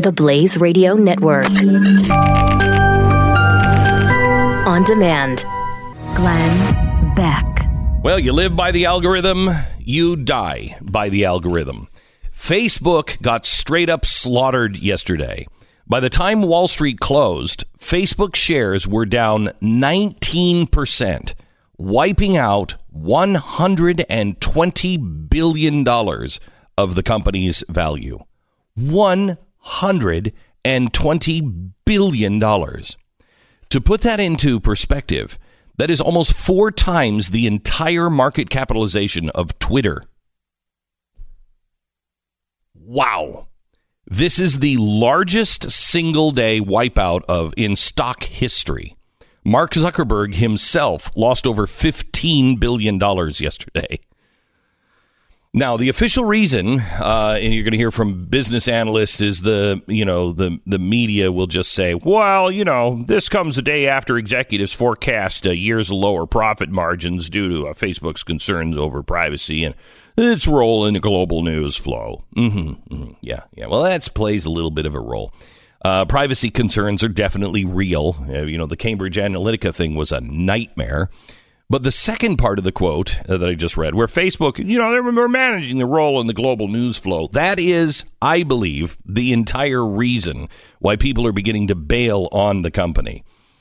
The Blaze Radio Network. On demand. Glenn Beck. Well, you live by the algorithm, you die by the algorithm. Facebook got straight up slaughtered yesterday. By the time Wall Street closed, Facebook shares were down 19%, wiping out $120 billion of the company's value. $120 billion. To put that into perspective, that is almost 4 times the entire market capitalization of Twitter. Wow. This is the largest single-day wipeout in stock history. Mark Zuckerberg himself lost over $15 billion yesterday. Now, the official reason, and you're going to hear from business analysts, is the media will just say, well, this comes a day after executives forecast years of lower profit margins due to Facebook's concerns over privacy and its role in the global news flow. Yeah. Well, that plays a little bit of a role. Privacy concerns are definitely real. The Cambridge Analytica thing was a nightmare. But the second part of the quote that I just read, where Facebook, they're managing the role in the global news flow, that is, I believe, the entire reason why people are beginning to bail on the company.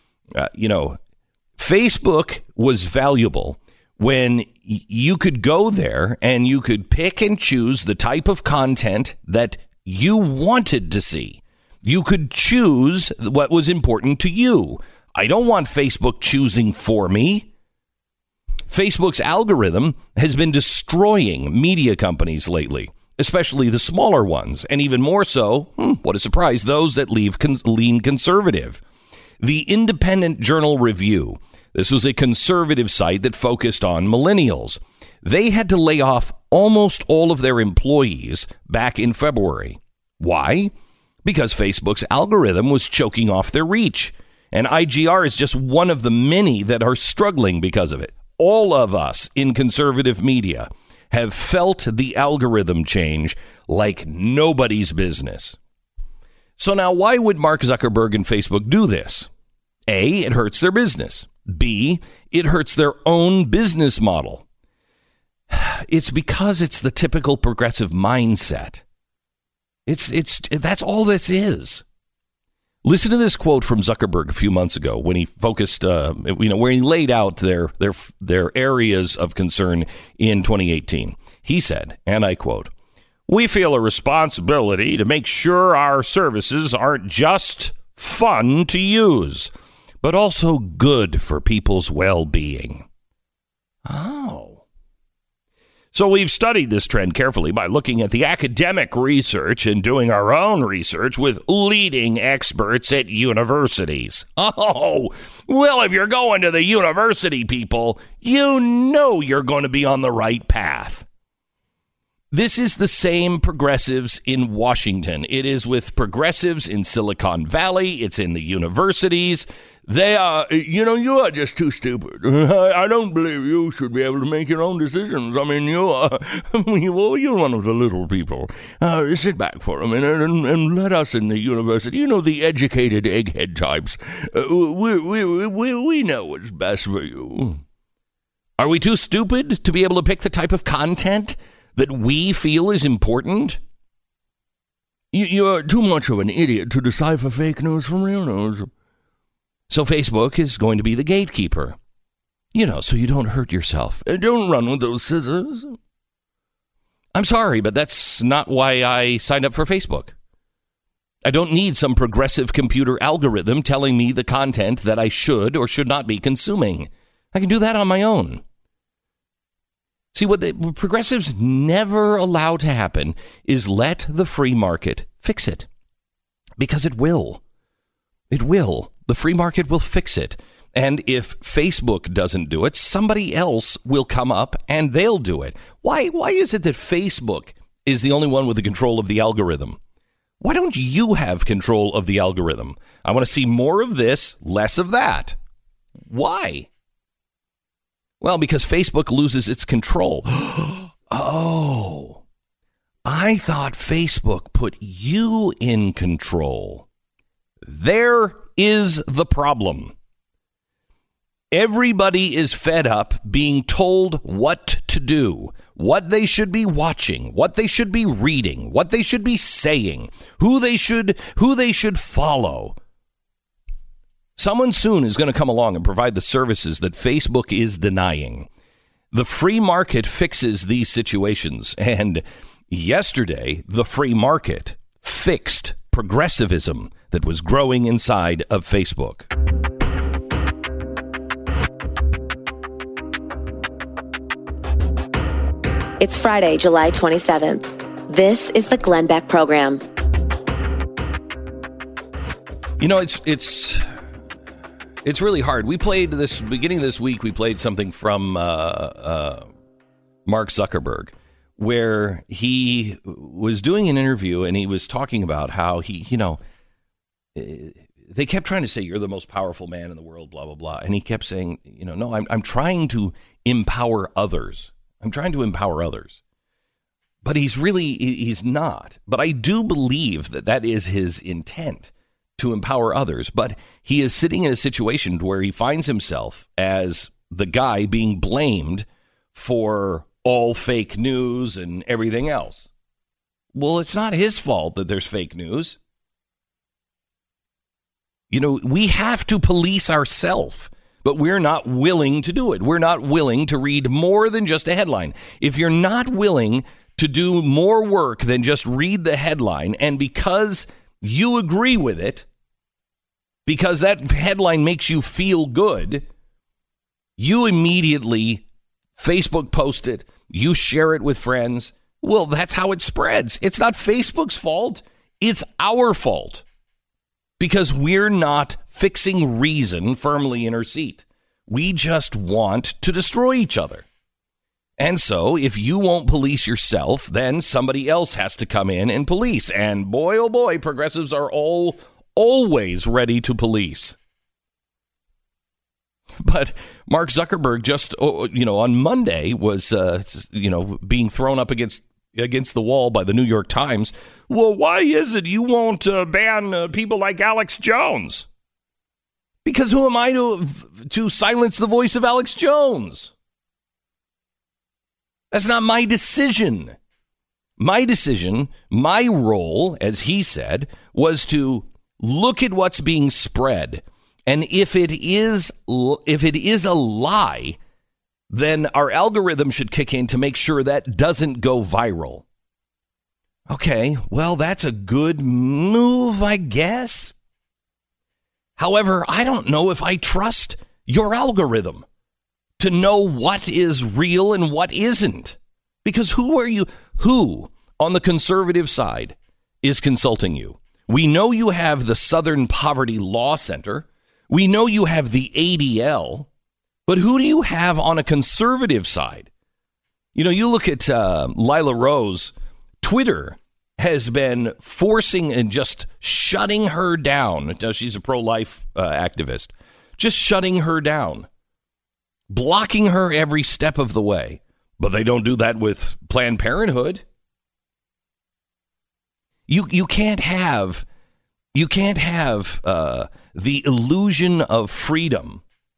Facebook was valuable when you could go there and you could pick and choose the type of content that you wanted to see. You could choose what was important to you. I don't want Facebook choosing for me. Facebook's algorithm has been destroying media companies lately, especially the smaller ones, and even more so, what a surprise, those that lean conservative. The Independent Journal Review, this was a conservative site that focused on millennials. They had to lay off almost all of their employees back in February. Why? Because Facebook's algorithm was choking off their reach, and IGR is just one of the many that are struggling because of it. All of us in conservative media have felt the algorithm change like nobody's business. So now, why would Mark Zuckerberg and Facebook do this? A, it hurts their business. B, it hurts their own business model. It's because it's the typical progressive mindset. That's all this is. Listen to this quote from Zuckerberg a few months ago when he focused, where he laid out their areas of concern in 2018. He said, and I quote, "We feel a responsibility to make sure our services aren't just fun to use, but also good for people's well-being." Oh. So we've studied this trend carefully by looking at the academic research and doing our own research with leading experts at universities. Oh, well, if you're going to the university, people, you're going to be on the right path. This is the same progressives in Washington. It is with progressives in Silicon Valley. It's in the universities. They are, you are just too stupid. I don't believe you should be able to make your own decisions. I mean, you're one of the little people. Sit back for a minute and let us in the university, the educated egghead types. We know what's best for you. Are we too stupid to be able to pick the type of content that we feel is important? You're too much of an idiot to decipher fake news from real news. So Facebook is going to be the gatekeeper, so you don't hurt yourself. Don't run with those scissors. I'm sorry, but that's not why I signed up for Facebook. I don't need some progressive computer algorithm telling me the content that I should or should not be consuming. I can do that on my own. See, what the progressives never allow to happen is let the free market fix it. Because it will. It will. The free market will fix it. And if Facebook doesn't do it, somebody else will come up and they'll do it. Why is it that Facebook is the only one with the control of the algorithm? Why don't you have control of the algorithm? I want to see more of this, less of that. Why? Well, because Facebook loses its control. Oh, I thought Facebook put you in control. There is the problem. Everybody is fed up being told what to do, what they should be watching, what they should be reading, what they should be saying, who they should follow. Someone soon is going to come along and provide the services that Facebook is denying. The free market fixes these situations. And yesterday, the free market fixed progressivism that was growing inside of Facebook. It's Friday, July 27th. This is the Glenn Beck Program. You know, it's really hard. We played this beginning of this week. We played something from Mark Zuckerberg, where he was doing an interview and he was talking about how they kept trying to say you're the most powerful man in the world, blah blah blah, and he kept saying, no, I'm trying to empower others. I'm trying to empower others, but he's not. But I do believe that is his intent, to empower others. But he is sitting in a situation where he finds himself as the guy being blamed for all fake news and everything else. Well, it's not his fault that there's fake news. We have to police ourselves, but we're not willing to do it. We're not willing to read more than just a headline. If you're not willing to do more work than just read the headline, and because you agree with it, because that headline makes you feel good, you immediately Facebook post it, you share it with friends. Well, that's how it spreads. It's not Facebook's fault. It's our fault. Because we're not fixing reason firmly in her seat. We just want to destroy each other. And so if you won't police yourself, then somebody else has to come in and police. And boy, oh boy, progressives are always ready to police. But Mark Zuckerberg just, on Monday was, being thrown up against the wall by the New York Times. Well, why is it you won't ban people like Alex Jones? Because who am I to silence the voice of Alex Jones? That's not my decision. My decision, my role, as he said, was to look at what's being spread. And if it is a lie, then our algorithm should kick in to make sure that doesn't go viral. Okay, well, that's a good move, I guess. However, I don't know if I trust your algorithm to know what is real and what isn't. Because who on the conservative side is consulting you? We know you have the Southern Poverty Law Center. We know you have the ADL. But who do you have on a conservative side? You look at Lila Rose. Twitter has been forcing and just shutting her down. She's a pro-life activist. Just shutting her down. Blocking her every step of the way. But they don't do that with Planned Parenthood. You can't have the illusion of freedom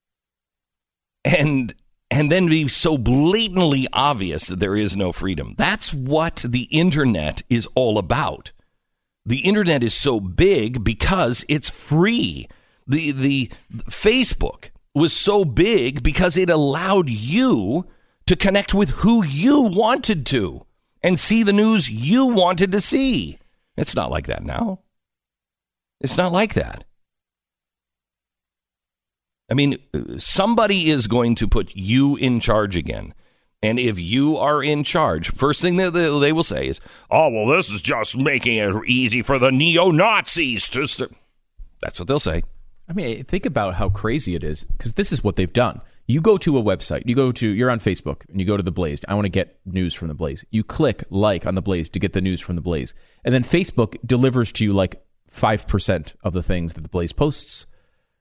and then be so blatantly obvious that there is no freedom. That's what the internet is all about. The internet is so big because it's free. The Facebook was so big because it allowed you to connect with who you wanted to and see the news you wanted to see. It's not like that now. It's not like that. I mean, somebody is going to put you in charge again. And if you are in charge, first thing that they will say is, oh, well, this is just making it easy for the neo-Nazis to start. That's what they'll say. I mean, think about how crazy it is, because this is what they've done. You go to a website, you're on Facebook, and you go to The Blaze. I want to get news from The Blaze. You click like on The Blaze to get the news from The Blaze. And then Facebook delivers to you like 5% of the things that The Blaze posts.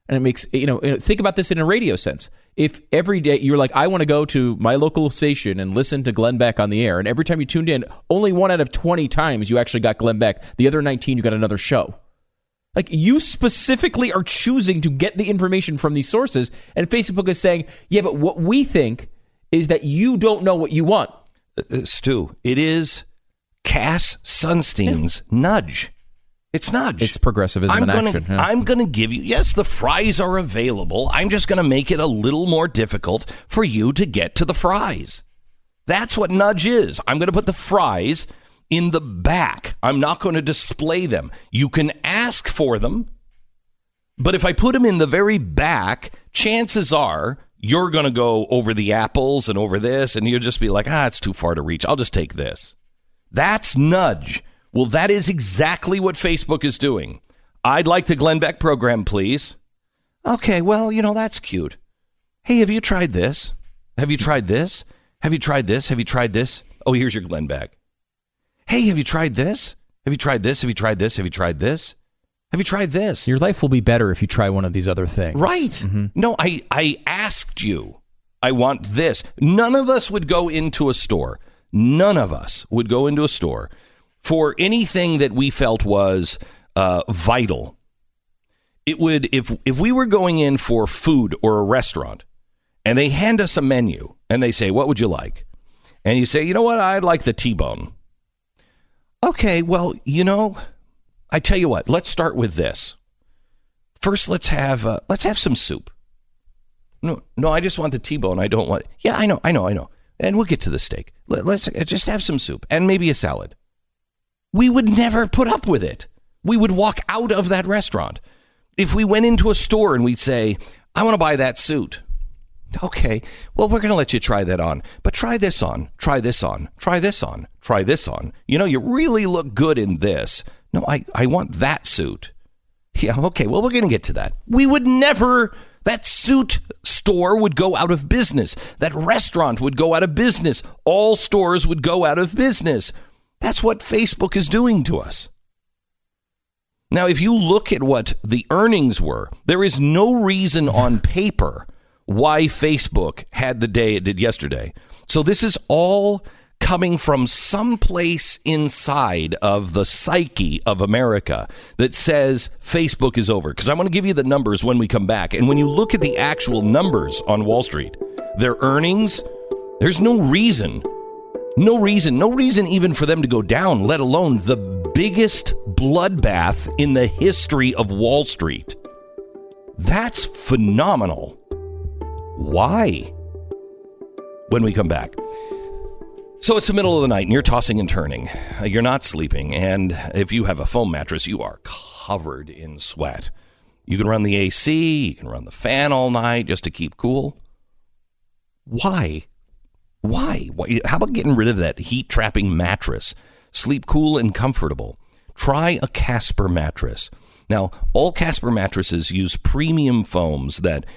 And it makes, think about this in a radio sense. If every day you're like, I want to go to my local station and listen to Glenn Beck on the air, and every time you tuned in, only 1 out of 20 times you actually got Glenn Beck. The other 19, you got another show. Like, you specifically are choosing to get the information from these sources, and Facebook is saying, yeah, but what we think is that you don't know what you want. Stu, it is Cass Sunstein's nudge. It's nudge. It's progressivism in action. Yeah. I'm going to give you, yes, the fries are available. I'm just going to make it a little more difficult for you to get to the fries. That's what nudge is. I'm going to put the fries in the back. I'm not going to display them. You can ask for them, but if I put them in the very back, chances are you're going to go over the apples and over this, and you'll just be like, it's too far to reach. I'll just take this. That's nudge. Well, that is exactly what Facebook is doing. I'd like the Glenn Beck program, please. Okay, well, that's cute. Hey, have you tried this? Have you tried this? Have you tried this? Have you tried this? Oh, here's your Glenn Beck. Hey, have you tried this? Have you tried this? Have you tried this? Have you tried this? Have you tried this? Your life will be better if you try one of these other things. Right. Mm-hmm. No, I asked you. I want this. None of us would go into a store. None of us would go into a store for anything that we felt was vital. It would, if we were going in for food or a restaurant and they hand us a menu and they say, what would you like? And you say, you know what? I'd like the T-bone. Okay, well, I tell you what, let's start with this. First, let's have some soup. No, I just want the T-bone. I don't want, yeah, I know. And we'll get to the steak. Let's just have some soup and maybe a salad. We would never put up with it. We would walk out of that restaurant. If we went into a store and we'd say, I want to buy that suit. Okay, well, we're going to let you try that on. But try this on, try this on, try this on, try this on. You really look good in this. No, I want that suit. Yeah, okay, well, we're going to get to that. We would never, that suit store would go out of business. That restaurant would go out of business. All stores would go out of business. That's what Facebook is doing to us. Now, if you look at what the earnings were, there is no reason on paper why Facebook had the day it did yesterday. So this is all coming from someplace inside of the psyche of America that says Facebook is over. Because I want to give you the numbers when we come back. And when you look at the actual numbers on Wall Street, their earnings, there's no reason even for them to go down, let alone the biggest bloodbath in the history of Wall Street. That's phenomenal. Why? When we come back. So it's the middle of the night and you're tossing and turning. You're not sleeping. And if you have a foam mattress, you are covered in sweat. You can run the AC, you can run the fan all night just to keep cool. Why? How about getting rid of that heat-trapping mattress? Sleep cool and comfortable. Try a Casper mattress. Now, all Casper mattresses use premium foams that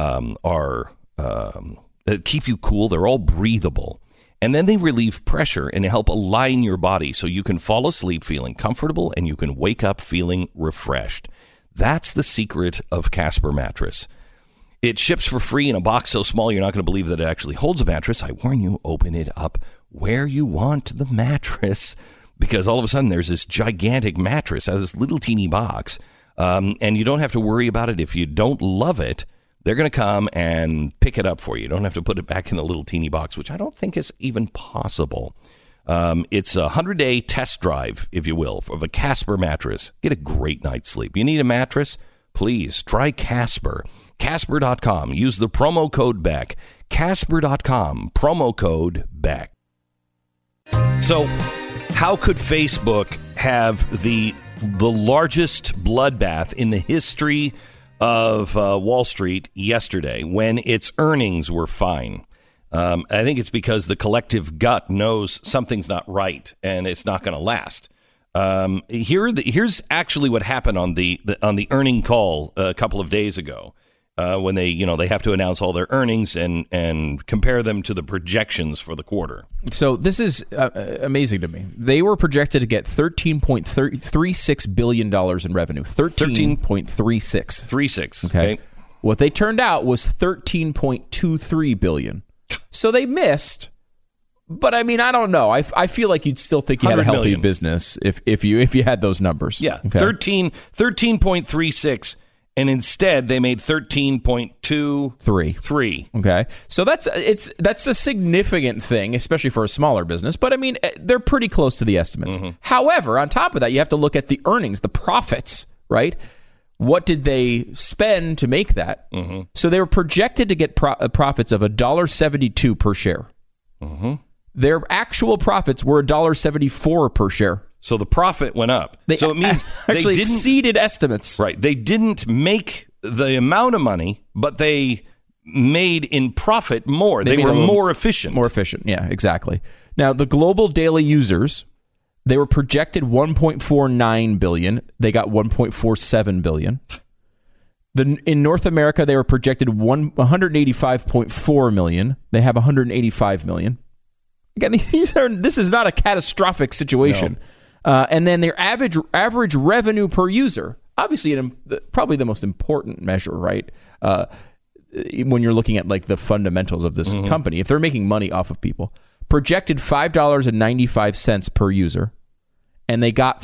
that keep you cool. They're all breathable. And then they relieve pressure and help align your body so you can fall asleep feeling comfortable and you can wake up feeling refreshed. That's the secret of Casper mattress. It ships for free in a box so small you're not going to believe that it actually holds a mattress. I warn you, open it up where you want the mattress, because all of a sudden there's this gigantic mattress out of this little teeny box, and you don't have to worry about it. If you don't love it, they're going to come and pick it up for you. You don't have to put it back in the little teeny box, which I don't think is even possible. It's a 100-day test drive, if you will, of a Casper mattress. Get a great night's sleep. You need a mattress? Please try Casper. Casper.com. Use the promo code BECK. Casper.com. Promo code BECK. So how could Facebook have the largest bloodbath in the history of Wall Street yesterday when its earnings were fine? I think it's because the collective gut knows something's not right and it's not going to last. Here's actually what happened on the earning call a couple of days ago. when they have to announce all their earnings and compare them to the projections for the quarter. So this is amazing to me. They were projected to get $13.36 billion in revenue. 13.36. 36. Okay. What they turned out was $13.23 billion. So they missed. But I mean, I don't know. I feel like you'd still think you had a healthy business if you had those numbers. Yeah, okay. 13.36, and instead they made 13.23. Okay, so that's a significant thing, especially for a smaller business. But I mean, they're pretty close to the estimates. Mm-hmm. However, on top of that, you have to look at the earnings, the profits, right? What did they spend to make that? Mm-hmm. So they were projected to get profits of $1.72 per share. Mm-hmm. Their actual profits were $1.74 per share. So the profit went up. So it means actually they exceeded estimates. Right. They didn't make the amount of money, but they made in profit more. They were more efficient. More efficient. Yeah, exactly. Now, the global daily users, they were projected 1.49 billion. They got 1.47 billion. In North America, they were projected 185.4 million. They have 185 million. Again, this is not a catastrophic situation. No. And then their average revenue per user, obviously probably the most important measure, right? When you're looking at like the fundamentals of this company, if they're making money off of people, projected $5.95 per user, and they got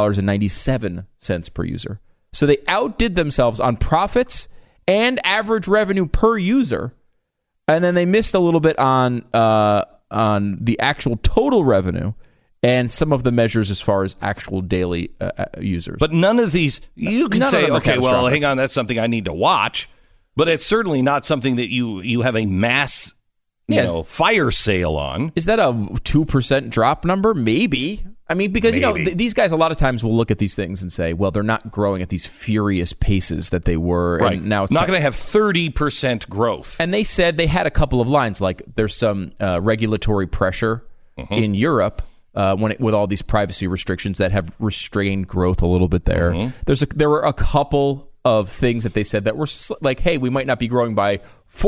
$5.97 per user. So they outdid themselves on profits and average revenue per user, and then they missed a little bit on the actual total revenue and some of the measures as far as actual daily users. But none of these, you can say, okay, well, hang on, that's something I need to watch, but it's certainly not something that you have a mass fire sale on. Is that a 2% drop number? Maybe. I mean, because, these guys a lot of times will look at these things and say, well, they're not growing at these furious paces that they were. Right. And now it's not going to have 30% growth. And they said they had a couple of lines, like there's some regulatory pressure in Europe with all these privacy restrictions that have restrained growth a little bit there. Mm-hmm. There were a couple of things that they said that were like, hey, we might not be growing by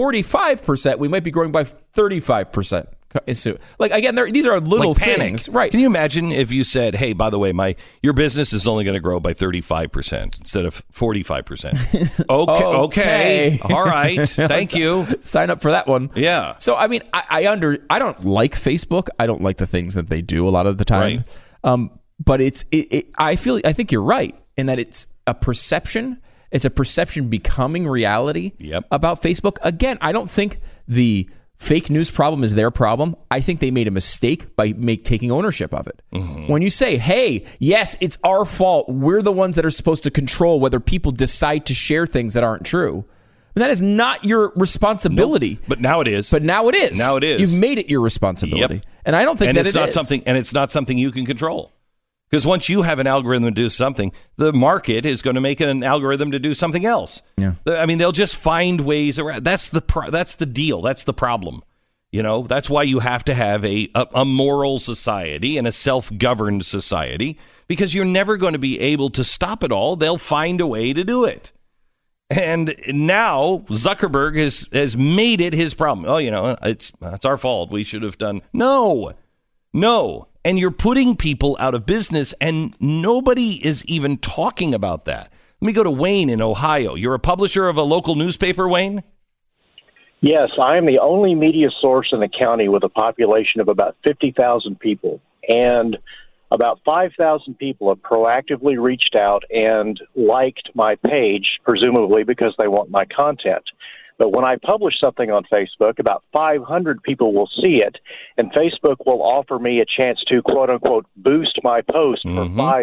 45%. We might be growing by 35%. Like, again, these are little things, right? Can you imagine if you said, "Hey, by the way, your business is only going to grow by 35% instead of 45%." Okay, all right, thank you. Sign up for that one. Yeah. So, I mean, I don't like Facebook. I don't like the things that they do a lot of the time. Right. But I think you're right in that it's a perception. It's a perception becoming reality about Facebook. Again, I don't think the fake news problem is their problem. I think they made a mistake by taking ownership of it. Mm-hmm. When you say, hey, yes, it's our fault. We're the ones that are supposed to control whether people decide to share things that aren't true. And that is not your responsibility. Nope. But now it is. Now it is. You've made it your responsibility. Yep. And I don't think that it is. And it's not something you can control. Because once you have an algorithm to do something, the market is going to make an algorithm to do something else. Yeah. I mean, they'll just find ways around. That's the deal. That's the problem. That's why you have to have a moral society and a self-governed society, because you're never going to be able to stop it all. They'll find a way to do it. And now Zuckerberg has made it his problem. Oh, that's our fault. We should have done. No. And you're putting people out of business, and nobody is even talking about that. Let me go to Wayne in Ohio. You're a publisher of a local newspaper, Wayne? Yes, I am the only media source in the county with a population of about 50,000 people. And about 5,000 people have proactively reached out and liked my page, presumably because they want my content. But when I publish something on Facebook, about 500 people will see it, and Facebook will offer me a chance to, quote-unquote, boost my post for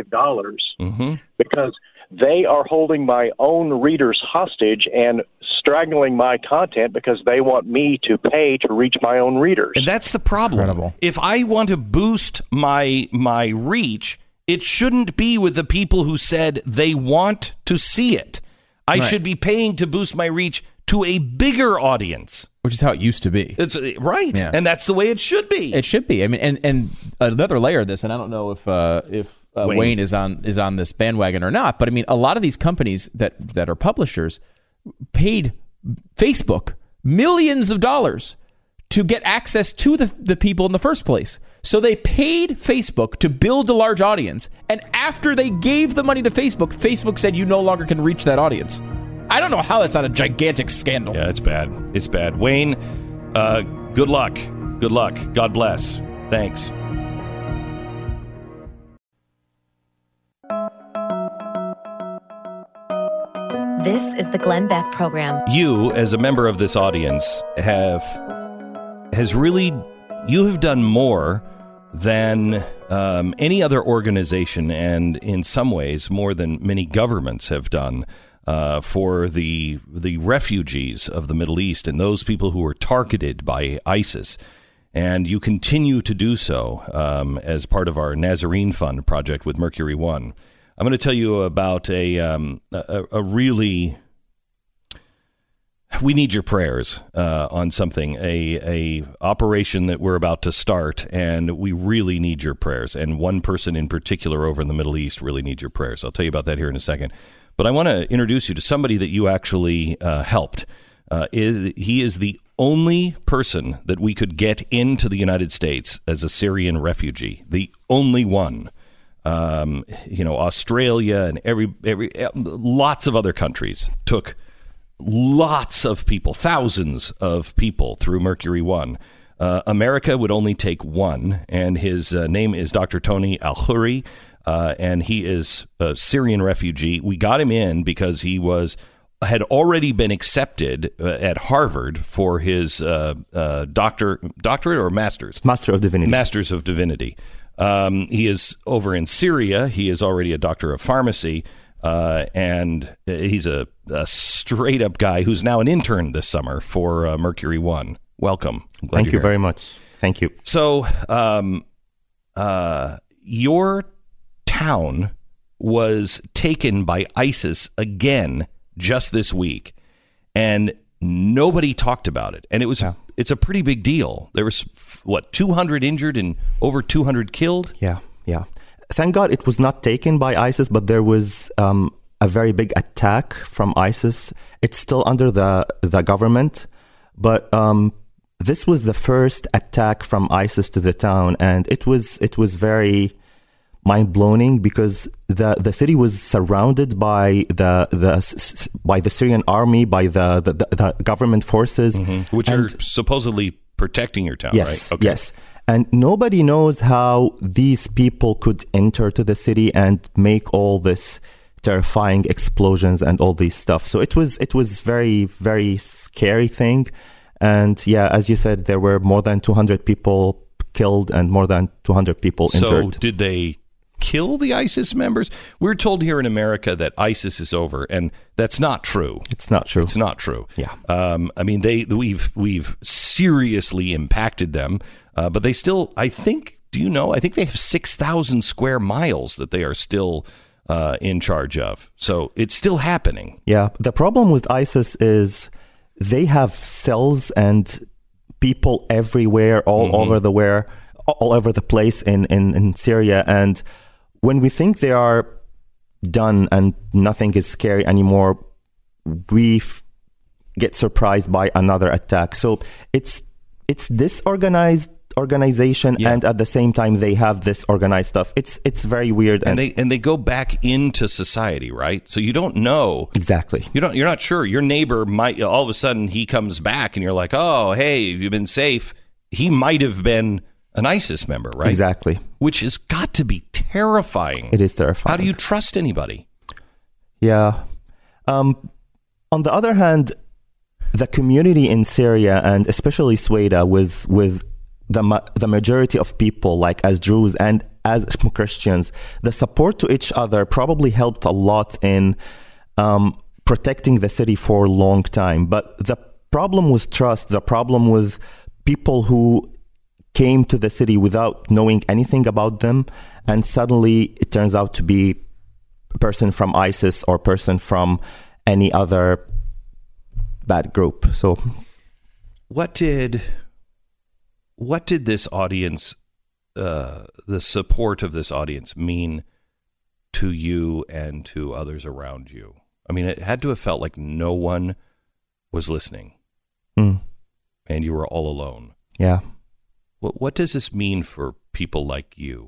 $5 because they are holding my own readers hostage and strangling my content because they want me to pay to reach my own readers. And that's the problem. Incredible. If I want to boost my reach, it shouldn't be with the people who said they want to see it. I should be paying to boost my reach to a bigger audience, which is how it used to be. It's right, and that's the way it should be. It should be. I mean, and another layer of this, and I don't know if Wayne is on this bandwagon or not, but I mean, a lot of these companies that are publishers paid Facebook millions of dollars to get access to the people in the first place. So they paid Facebook to build a large audience. And after they gave the money to Facebook, Facebook said you no longer can reach that audience. I don't know how that's not a gigantic scandal. Yeah, it's bad. It's bad. Wayne, good luck. Good luck. God bless. Thanks. This is the Glenn Beck Program. You, as a member of this audience, you have done more than any other organization, and in some ways more than many governments have done for the refugees of the Middle East and those people who were targeted by ISIS. And you continue to do so as part of our Nazarene Fund project with Mercury One. I'm going to tell you about a really, we need your prayers on something, a operation that we're about to start, and we really need your prayers. And one person in particular over in the Middle East really needs your prayers. I'll tell you about that here in a second. But I want to introduce you to somebody that you actually helped. He is the only person that we could get into the United States as a Syrian refugee, the only one. Australia and every lots of other countries took lots of people, thousands of people through Mercury One. America would only take one, and his name is Dr. Tony Al-Khoury, and he is a Syrian refugee. We got him in because he had already been accepted at Harvard for his doctorate or master's? Master of Divinity. Masters of Divinity. He is over in Syria. He is already a doctor of pharmacy, and he's a straight-up guy who's now an intern this summer for Mercury One. Welcome. Thank you very much. Thank you. So your town was taken by ISIS again just this week, and nobody talked about it. And it's a pretty big deal. There was, 200 injured and over 200 killed? Yeah. Thank God it was not taken by ISIS, but there was a very big attack from ISIS. It's still under the government, but this was the first attack from ISIS to the town, and it was very mind-blowing because the city was surrounded by the Syrian army, by the government forces, which are supposedly protecting your town, yes, right? Okay. Yes, and nobody knows how these people could enter to the city and make all this terrifying explosions and all these stuff. So it was very, very scary thing. And yeah, as you said, there were more than 200 people killed and more than 200 people injured. So did they kill the ISIS members? We're told here in America that ISIS is over, and that's not true. It's not true. It's not true. Yeah. We've seriously impacted them, but they still, I think they have 6,000 square miles that they are still in charge of. So it's still happening. Yeah. The problem with ISIS is they have cells and people everywhere, all over the place in Syria. And when we think they are done and nothing is scary anymore, we get surprised by another attack. So it's disorganized organization, and at the same time they have this organized stuff. It's very weird, and they go back into society, right? So you don't know exactly. You're not sure. Your neighbor might all of a sudden he comes back, and you're like, oh, hey, you've been safe. He might have been an ISIS member, right? Exactly. Which has got to be terrifying. It is terrifying. How do you trust anybody? Yeah. On the other hand, the community in Syria, and especially Sweda, with the majority of people, like as Druze and as Christians, the support to each other probably helped a lot in protecting the city for a long time. But the problem was trust, the problem with people who came to the city without knowing anything about them, and suddenly it turns out to be a person from ISIS or person from any other bad group. So what did this audience, the support of this audience, mean to you and to others around you? I mean, it had to have felt like no one was listening, Mm. and you were all alone. Yeah. What does this mean for people like you?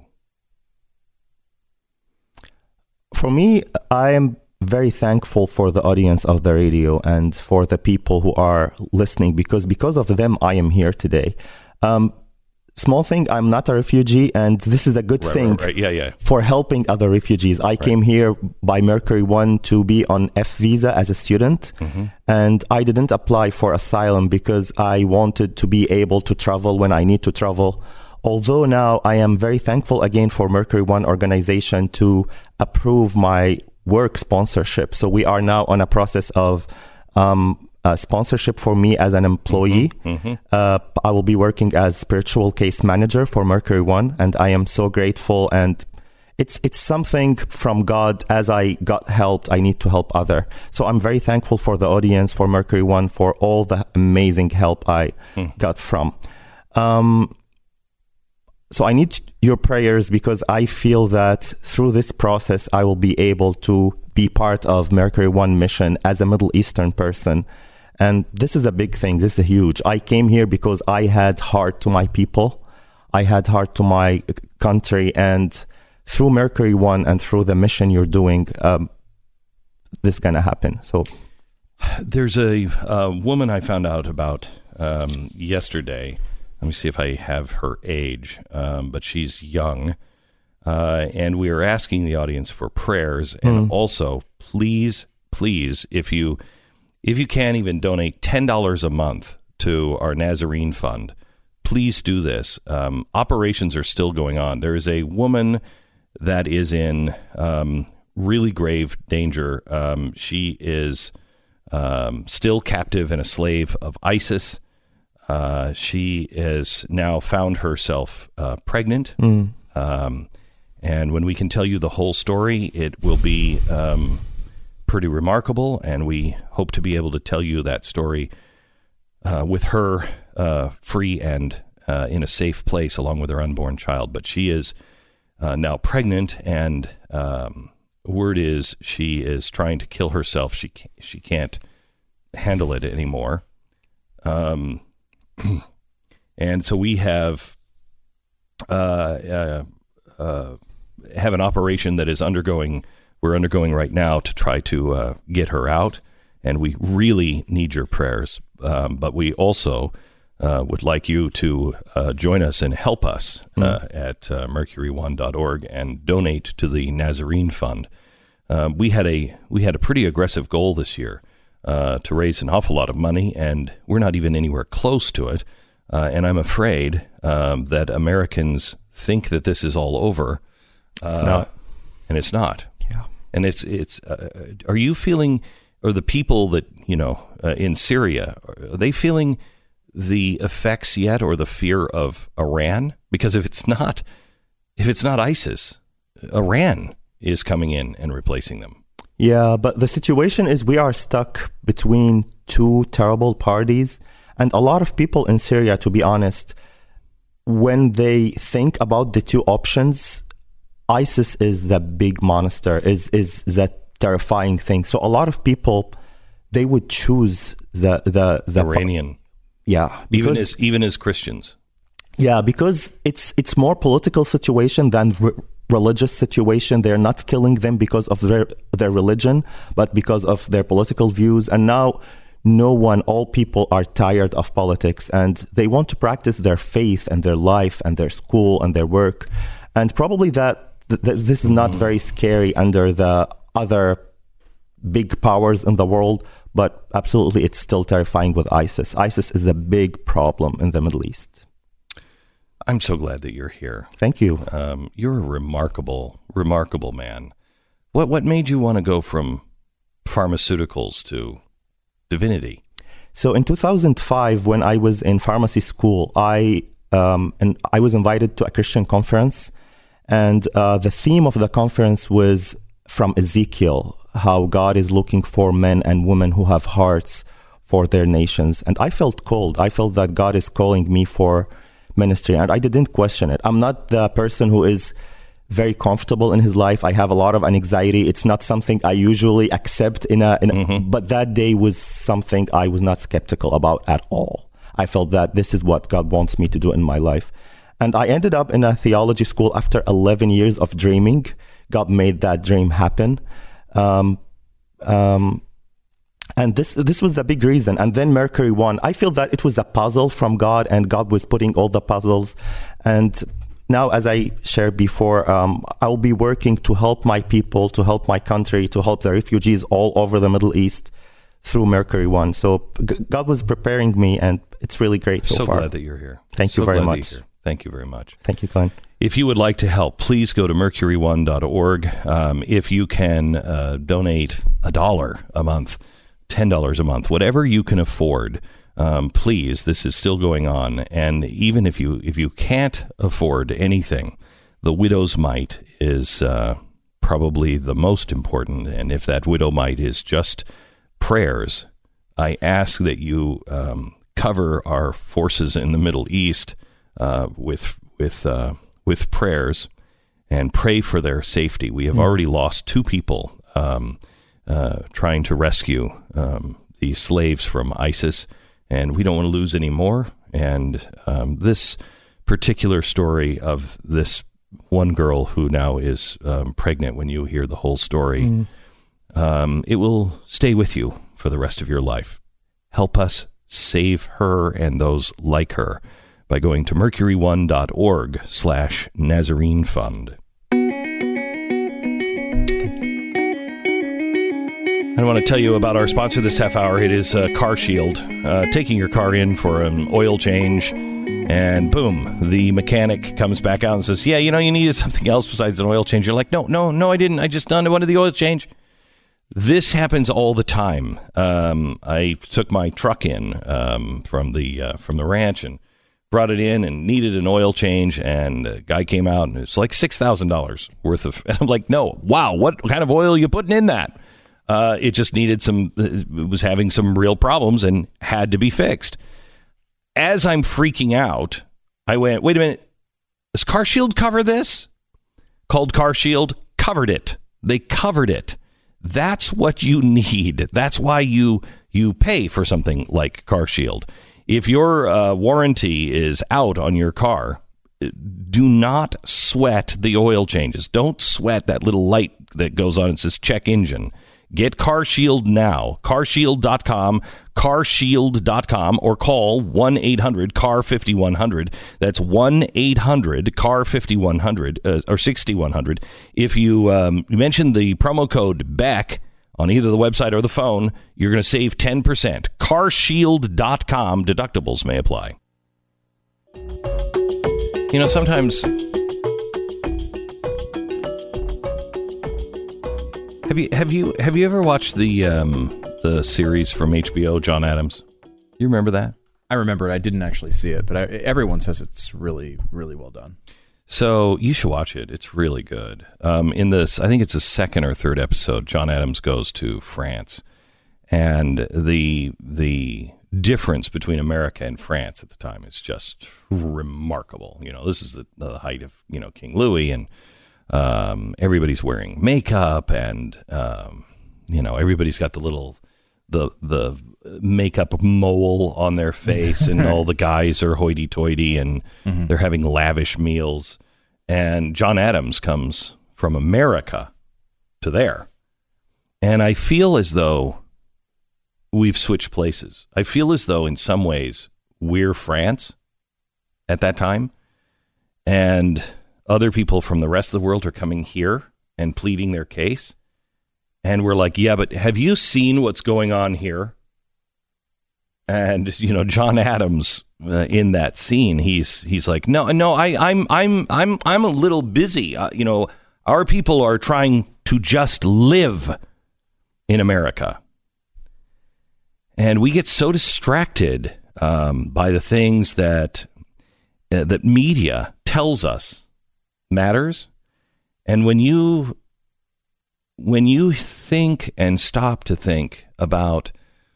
For me, I am very thankful for the audience of the radio and for the people who are listening, because of them, I am here today. Small thing, I'm not a refugee, and this is a good thing Right. Yeah. for helping other refugees. I came here by Mercury One to be on F visa as a student, and I didn't apply for asylum because I wanted to be able to travel when I need to travel. Although now I am very thankful again for Mercury One organization to approve my work sponsorship. So we are now on a process of sponsorship for me as an employee. I will be working as spiritual case manager for Mercury One, and I am so grateful. And it's something from God. As I got helped, I need to help other. So I'm very thankful for the audience, for Mercury One, for all the amazing help I got from. So I need your prayers, because I feel that through this process, I will be able to be part of Mercury One mission as a Middle Eastern person. And this is a big thing. This is huge. I came here because I had heart to my people. I had heart to my country. And through Mercury One and through the mission you're doing, this is going to happen. So there's a woman I found out about yesterday. Let me see if I have her age, but she's young. And we are asking the audience for prayers. And also, please, if you can, even donate $10 a month to our Nazarene Fund, please do this. Operations are still going on. There is a woman that is in really grave danger. She is still captive and a slave of ISIS. She has now found herself pregnant. And when we can tell you the whole story, it will be pretty remarkable. And we hope to be able to tell you that story with her free and in a safe place, along with her unborn child. But she is now pregnant, and word is she is trying to kill herself. She can't handle it anymore. And so we have an operation that is we're undergoing right now to try to get her out, and we really need your prayers. But we also would like you to join us and help us at mercury1.org and donate to the Nazarene Fund. We had a pretty aggressive goal this year to raise an awful lot of money, and we're not even anywhere close to it. And I'm afraid that Americans think that this is all over. It's not. And it's not. Yeah. And it's are you feeling, or the people that, in Syria, are they feeling the effects yet, or the fear of Iran? Because if it's not ISIS, Iran is coming in and replacing them. Yeah, but the situation is we are stuck between two terrible parties. And a lot of people in Syria, to be honest, when they think about the two options, ISIS is the big monster, is that terrifying thing. So a lot of people, they would choose the Iranian. Yeah, even as Christians. Yeah, because it's more political situation than religious situation. They're not killing them because of their religion, but because of their political views. And now all people are tired of politics, and they want to practice their faith and their life and their school and their work. And probably this is not very scary under the other big powers in the world, but absolutely it's still terrifying with ISIS. ISIS is a big problem in the Middle East. I'm so glad that you're here. Thank you. You're a remarkable man. What made you want to go from pharmaceuticals to divinity? So in 2005, when I was in pharmacy school, I was invited to a Christian conference, and the theme of the conference was from Ezekiel, how God is looking for men and women who have hearts for their nations. And I felt called. I felt that God is calling me for ministry, and I didn't question it. I'm not the person who is very comfortable in his life. I have a lot of anxiety. It's not something I usually accept but that day was something I was not skeptical about at all. I felt that this is what God wants me to do in my life. And I ended up in a theology school after 11 years of dreaming. God made that dream happen. And this was the big reason. And then Mercury 1, I feel that it was a puzzle from God, and God was putting all the puzzles. And now, as I shared before, I'll be working to help my people, to help my country, to help the refugees all over the Middle East through Mercury 1. So God was preparing me, and it's really great so far. So glad that you're here. Thank you very much. Thank you very much. Thank you, Glenn. If you would like to help, please go to mercury1.org. If you can donate $1 a month, $10 a month, whatever you can afford, please, this is still going on. And even if you can't afford anything, the widow's mite is probably the most important. And if that widow mite is just prayers, I ask that you cover our forces in the Middle East with prayers and pray for their safety. We have already lost 2 people trying to rescue these slaves from ISIS, and we don't want to lose any more. And this particular story of this one girl who now is pregnant, when you hear the whole story, it will stay with you for the rest of your life. Help us save her and those like her by going to mercury1.org/Nazarene Fund. I want to tell you about our sponsor this half hour. It is Car Shield. Taking your car in for an oil change, and boom, the mechanic comes back out and says, yeah, you needed something else besides an oil change. You're like, no, I didn't. I just wanted the oil change. This happens all the time. I took my truck in from the ranch and brought it in and needed an oil change, and a guy came out and it's like $6,000 worth of, and I'm like, no, wow, what kind of oil are you putting in that? It just needed it was having some real problems and had to be fixed. As I'm freaking out, I went, wait a minute, does Car Shield cover this? Called Car Shield, covered it. They covered it. That's what you need. That's why you pay for something like Car Shield. If your warranty is out on your car, do not sweat the oil changes. Don't sweat that little light that goes on and says check engine. Get Car Shield now. CarShield.com, CarShield.com, or call 1-800-CAR-5100. That's 1-800-CAR-5100 or 6100. If you mention the promo code BECK on either the website or the phone, you're going to save 10%. CarShield.com. Deductibles may apply. Sometimes... Have you ever watched the series from HBO, John Adams? You remember that? I remember it. I didn't actually see it, but everyone says it's really, really well done. So you should watch it. It's really good. In this, I think it's the 2nd or 3rd episode, John Adams goes to France, and the difference between America and France at the time is just remarkable. This is the height of King Louis, and everybody's wearing makeup, and everybody's got the makeup mole on their face, and all the guys are hoity-toity, and they're having lavish meals. And John Adams comes from America to there, and I feel as though we've switched places. I feel as though in some ways we're France at that time, and other people from the rest of the world are coming here and pleading their case. And we're like, yeah, but have you seen what's going on here? And, John Adams in that scene, he's like, no, I'm a little busy. Our people are trying to just live in America. And we get so distracted by the things that media tells us matters. And when you think and stop to think about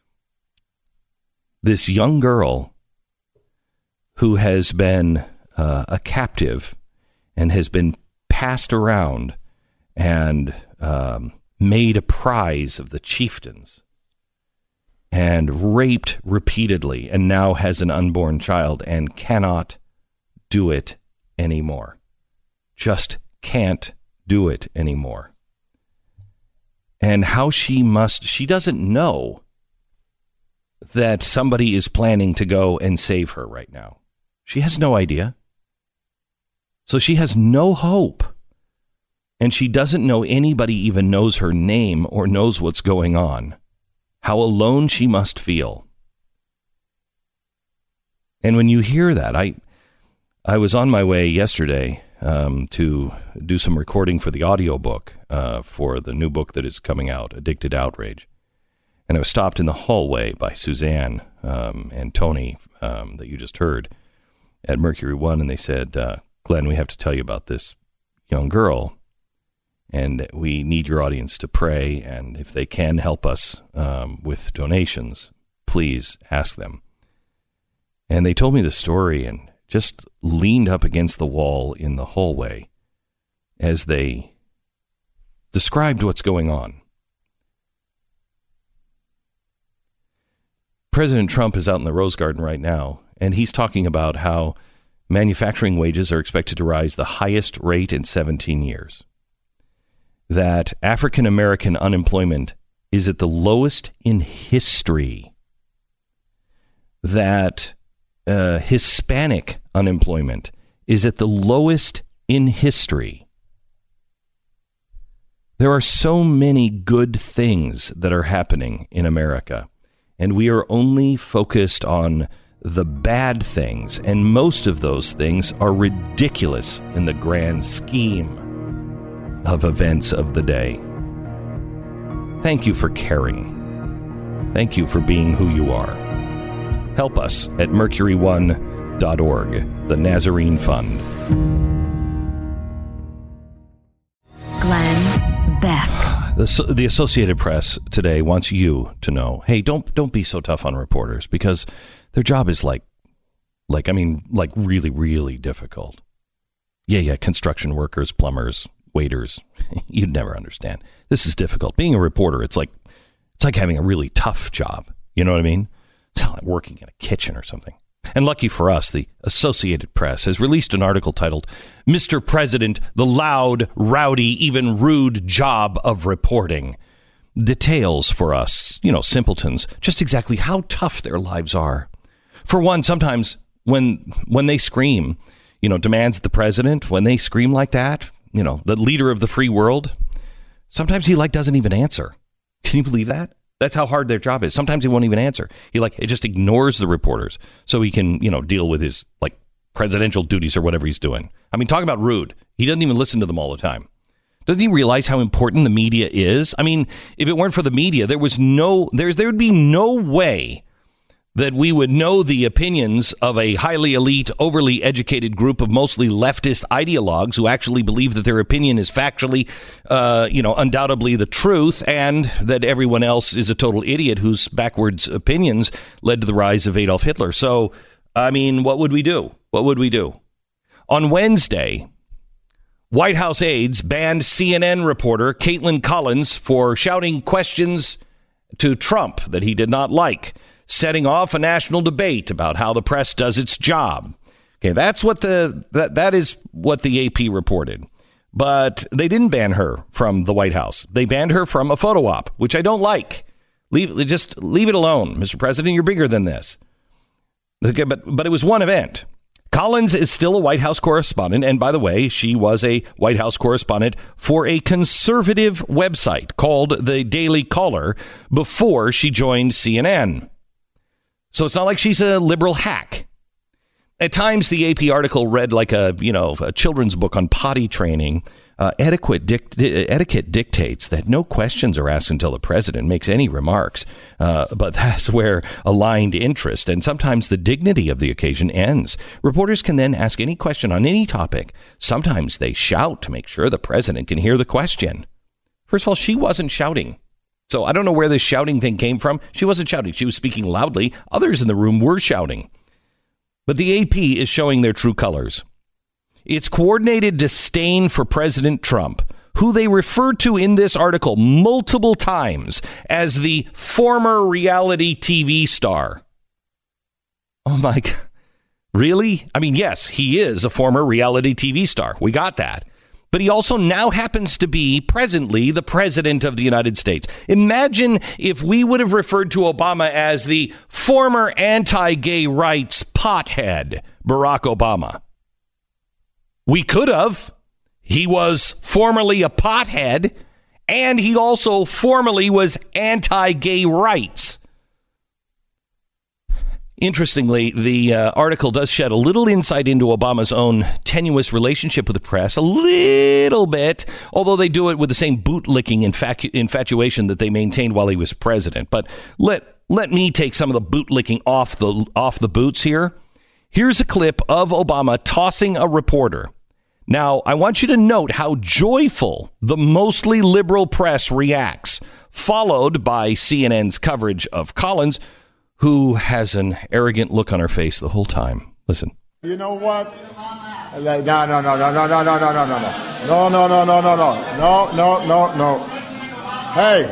this young girl who has been a captive and has been passed around and made a prize of the chieftains and raped repeatedly and now has an unborn child and cannot do it anymore. Just can't do it anymore. And how she doesn't know that somebody is planning to go and save her right now. She has no idea. So she has no hope. And she doesn't know anybody even knows her name or knows what's going on. How alone she must feel. And when you hear that, I was on my way yesterday to do some recording for the audiobook for the new book that is coming out, Addicted Outrage. And I was stopped in the hallway by Suzanne and Tony that you just heard at Mercury One, and they said, Glenn, we have to tell you about this young girl, and we need your audience to pray, and if they can help us with donations, please ask them. And they told me the story and just leaned up against the wall in the hallway as they described what's going on. President Trump is out in the Rose Garden right now, and he's talking about how manufacturing wages are expected to rise the highest rate in 17 years. That African American unemployment is at the lowest in history. That Hispanic unemployment is at the lowest in history. There are so many good things that are happening in America, and we are only focused on the bad things, and most of those things are ridiculous in the grand scheme of events of the day. Thank you for caring. Thank you for being who you are. Help us at mercury1.org, the Nazarene Fund. Glenn Beck. The Associated Press today wants you to know, hey, don't be so tough on reporters, because their job is like really, really difficult. Yeah, construction workers, plumbers, waiters, you'd never understand. This is difficult. Being a reporter, it's like having a really tough job. You know what I mean? It's not like working in a kitchen or something. And lucky for us, the Associated Press has released an article titled, Mr. President, the loud, rowdy, even rude job of reporting. Details for us, simpletons, just exactly how tough their lives are. For one, sometimes when they scream, demands the president, when they scream like that, the leader of the free world, sometimes he doesn't even answer. Can you believe that? That's how hard their job is. Sometimes he won't even answer. He just ignores the reporters so he can, deal with his presidential duties or whatever he's doing. I mean, talk about rude. He doesn't even listen to them all the time. Doesn't he realize how important the media is? I mean, if it weren't for the media, there would be no way that we would know the opinions of a highly elite, overly educated group of mostly leftist ideologues who actually believe that their opinion is factually, undoubtedly the truth, and that everyone else is a total idiot whose backwards opinions led to the rise of Adolf Hitler. So, I mean, what would we do? On Wednesday, White House aides banned CNN reporter Caitlin Collins for shouting questions to Trump that he did not like, setting off a national debate about how the press does its job. Okay, that's what that is what the AP reported. But they didn't ban her from the White House. They banned her from a photo op, which I don't like. Just leave it alone, Mr. President. You're bigger than this. Okay, but it was one event. Collins is still a White House correspondent. And by the way, she was a White House correspondent for a conservative website called The Daily Caller before she joined CNN. So it's not like she's a liberal hack. At times, the AP article read like a children's book on potty training. Etiquette dictates that no questions are asked until the president makes any remarks. But that's where aligned interest and sometimes the dignity of the occasion ends. Reporters can then ask any question on any topic. Sometimes they shout to make sure the president can hear the question. First of all, she wasn't shouting. So I don't know where this shouting thing came from. She wasn't shouting. She was speaking loudly. Others in the room were shouting. But the AP is showing their true colors. It's coordinated disdain for President Trump, who they refer to in this article multiple times as the former reality TV star. Oh, my God. Really? I mean, yes, he is a former reality TV star. We got that. But he also now happens to be presently the president of the United States. Imagine if we would have referred to Obama as the former anti-gay rights pothead, Barack Obama. We could have. He was formerly a pothead, and he also formerly was anti-gay rights. Interestingly, the article does shed a little insight into Obama's own tenuous relationship with the press, a little bit, although they do it with the same bootlicking infatuation that they maintained while he was president. But let me take some of the bootlicking off the boots here. Here's a clip of Obama tossing a reporter. Now, I want you to note how joyful the mostly liberal press reacts, followed by CNN's coverage of Collins, who has an arrogant look on her face the whole time. Listen. You know what? No. Hey.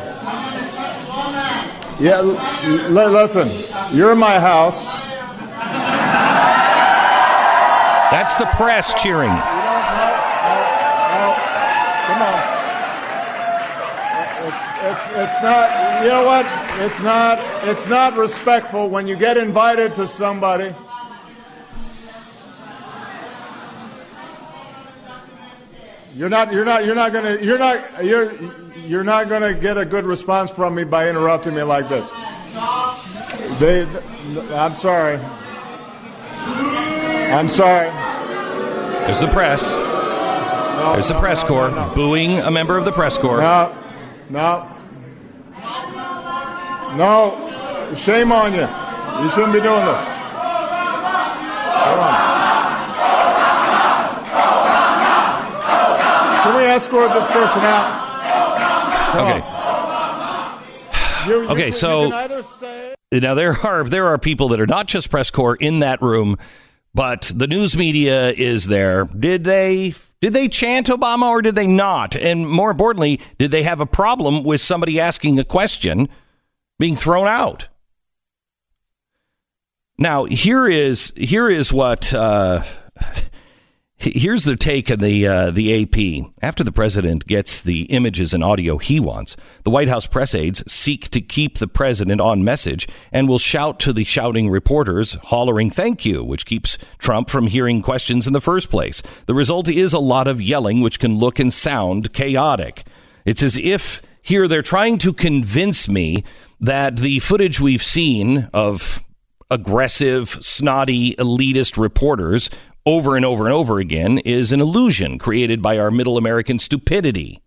Yeah, listen. You're in my house. That's the press cheering. No. Come on. It's not, you know what? It's not respectful when you get invited to somebody. You're not gonna get a good response from me by interrupting me like this. I'm sorry. There's the press. There's the press corps booing a member of the press corps. No, shame on you. You shouldn't be doing this. Hold on. Can we escort this person out? Okay. Okay, so now there are people that are not just press corps in that room, but the news media is there. Did they chant Obama or did they not? And more importantly, did they have a problem with somebody asking a question being thrown out? Now, here's the take of the AP. After the president gets the images and audio he wants, the White House press aides seek to keep the president on message and will shout to the shouting reporters, hollering "thank you," which keeps Trump from hearing questions in the first place. The result is a lot of yelling, which can look and sound chaotic. It's as if here they're trying to convince me that the footage we've seen of aggressive, snotty, elitist reporters over and over and over again is an illusion created by our middle American stupidity.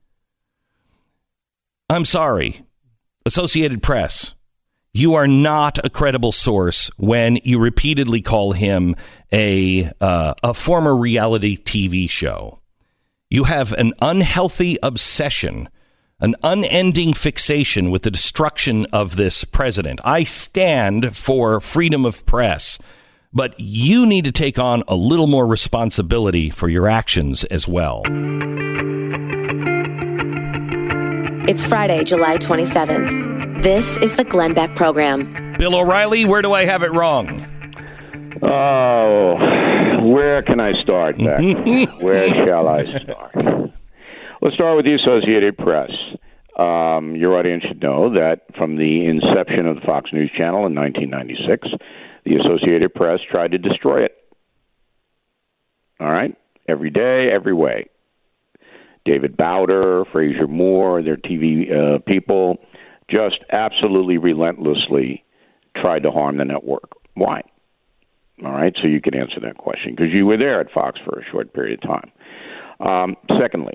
I'm sorry, Associated Press, you are not a credible source when you repeatedly call him a former reality TV show. You have an unhealthy obsession, an unending fixation with the destruction of this president. I stand for freedom of press, but you need to take on a little more responsibility for your actions as well. It's Friday, July 27th. This is the Glenn Beck Program. Bill O'Reilly, where do I have it wrong? Oh, where can I start, Beck? Where shall I start? Let's start with the Associated Press. Your audience should know that from the inception of the Fox News Channel in 1996, the Associated Press tried to destroy it. All right? Every day, every way. David Bowder, Fraser Moore, their TV people just absolutely relentlessly tried to harm the network. Why? All right? So you can answer that question because you were there at Fox for a short period of time. Secondly,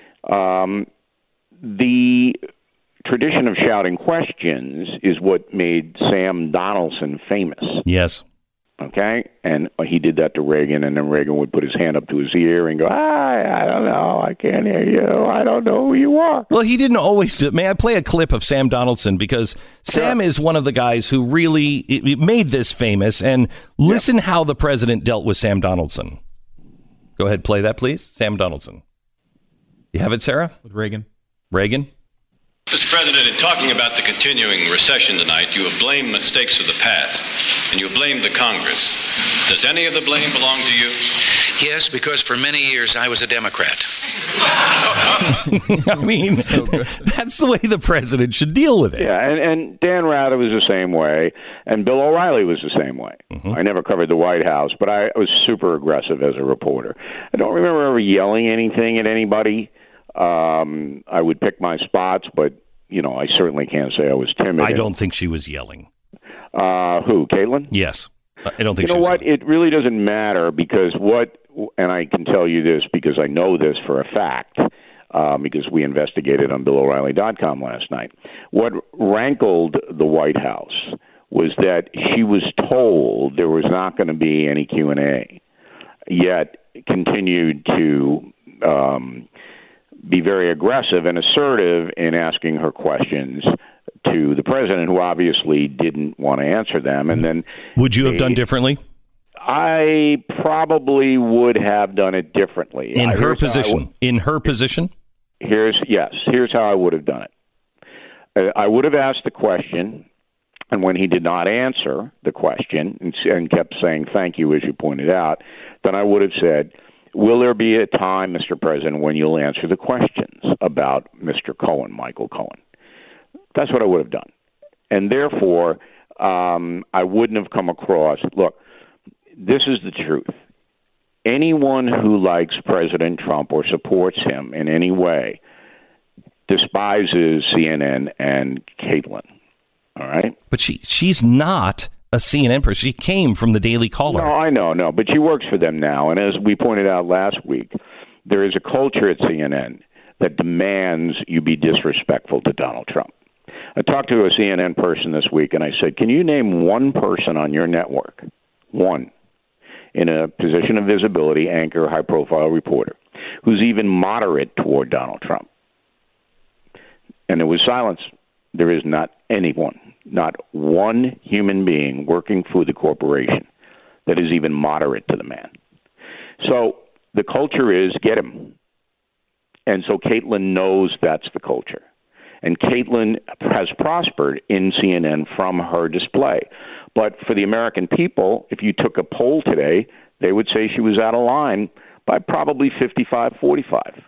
the tradition of shouting questions is what made Sam Donaldson famous. Yes. Okay? And he did that to Reagan, and then Reagan would put his hand up to his ear and go, I don't know, I can't hear you, I don't know who you are. Well, he didn't always do it. May I play a clip of Sam Donaldson? Because Sam is one of the guys who really made this famous, and listen how the president dealt with Sam Donaldson. Go ahead, play that, please. Sam Donaldson. You have it, Sarah? With Reagan. Reagan? Mr. President, in talking about the continuing recession tonight, you have blamed mistakes of the past, and you have blamed the Congress. Does any of the blame belong to you? Yes, because for many years I was a Democrat. I mean, so that's the way the president should deal with it. Yeah, and Dan Rather was the same way, and Bill O'Reilly was the same way. Mm-hmm. I never covered the White House, but I was super aggressive as a reporter. I don't remember ever yelling anything at anybody. I would pick my spots, but, I certainly can't say I was timid. I don't think she was yelling. Who, Caitlin? Yes. I don't think you know what? It really doesn't matter because and I can tell you this because I know this for a fact, because we investigated on BillO'Reilly.com last night. What rankled the White House was that she was told there was not going to be any Q&A, yet continued to be very aggressive and assertive in asking her questions to the president, who obviously didn't want to answer them. And then, would you have done differently? I probably would have done it differently. In her position? Here's how I would have done it. I would have asked the question, and when he did not answer the question and kept saying thank you, as you pointed out, then I would have said, will there be a time, Mr. President, when you'll answer the questions about Mr. Cohen, Michael Cohen? That's what I would have done. And therefore, I wouldn't have come across, look, this is the truth. Anyone who likes President Trump or supports him in any way despises CNN and Caitlin. All right? But she's not a CNN person. She came from the Daily Caller. No, I know, but she works for them now. And as we pointed out last week, there is a culture at CNN that demands you be disrespectful to Donald Trump. I talked to a CNN person this week, and I said, can you name one person on your network, one, in a position of visibility, anchor, high-profile reporter, who's even moderate toward Donald Trump? And there was silence. There is not anyone, not one human being working for the corporation that is even moderate to the man. So the culture is get him. And so Caitlin knows that's the culture. And Caitlin has prospered in CNN from her display. But for the American people, if you took a poll today, they would say she was out of line by probably 55-45.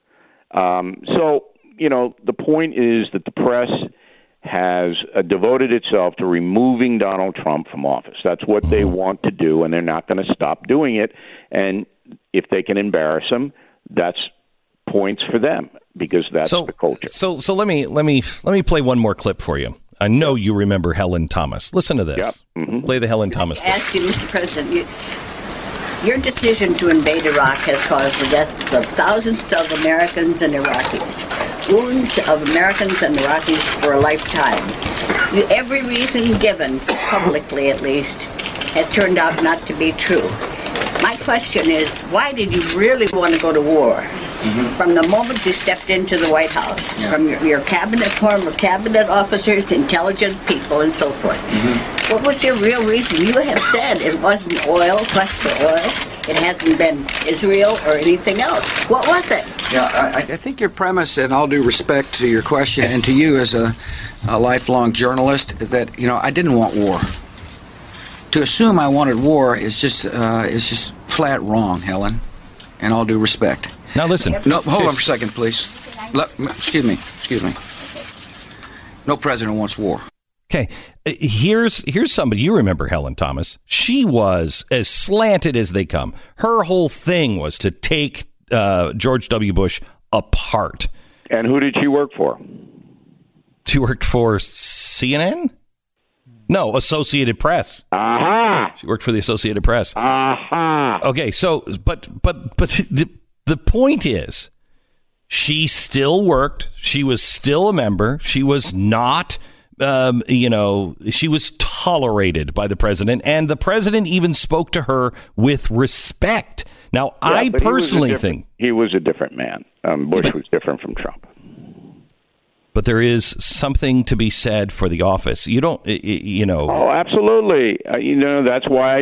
So, the point is that the press has devoted itself to removing Donald Trump from office. That's what they want to do, and they're not going to stop doing it. And if they can embarrass him, that's points for them, because that's the culture. So let me play one more clip for you. I know you remember Helen Thomas. Listen to this. Yep. Mm-hmm. Play the Helen Thomas clip. Ask you, Mr. President, your decision to invade Iraq has caused the deaths of thousands of Americans and Iraqis, wounds of Americans and Iraqis for a lifetime. Every reason given, publicly at least, has turned out not to be true. My question is, why did you really want to go to war? Mm-hmm. From the moment you stepped into the White House, from your cabinet, former cabinet officers, intelligent people, and so forth. Mm-hmm. What was your real reason? You have said it wasn't oil, quest for oil. It hasn't been Israel or anything else. What was it? Yeah, I think your premise, and all due respect to your question and to you as a lifelong journalist, is that I didn't want war. To assume I wanted war is just flat wrong, Helen. And all due respect. Now listen. No, hold on for a second, please. Excuse me. No president wants war. Okay, here's somebody. You remember Helen Thomas? She was as slanted as they come. Her whole thing was to take George W. Bush apart. And who did she work for? She worked for CNN? No, Associated Press. Aha! She worked for the Associated Press. Aha! Okay, so but the point is, she still worked. She was still a member. She was not, she was tolerated by the president, and the president even spoke to her with respect. Now, yeah, I personally think he was a different man. Bush was different from Trump. But there is something to be said for the office. You don't, Oh, absolutely. That's why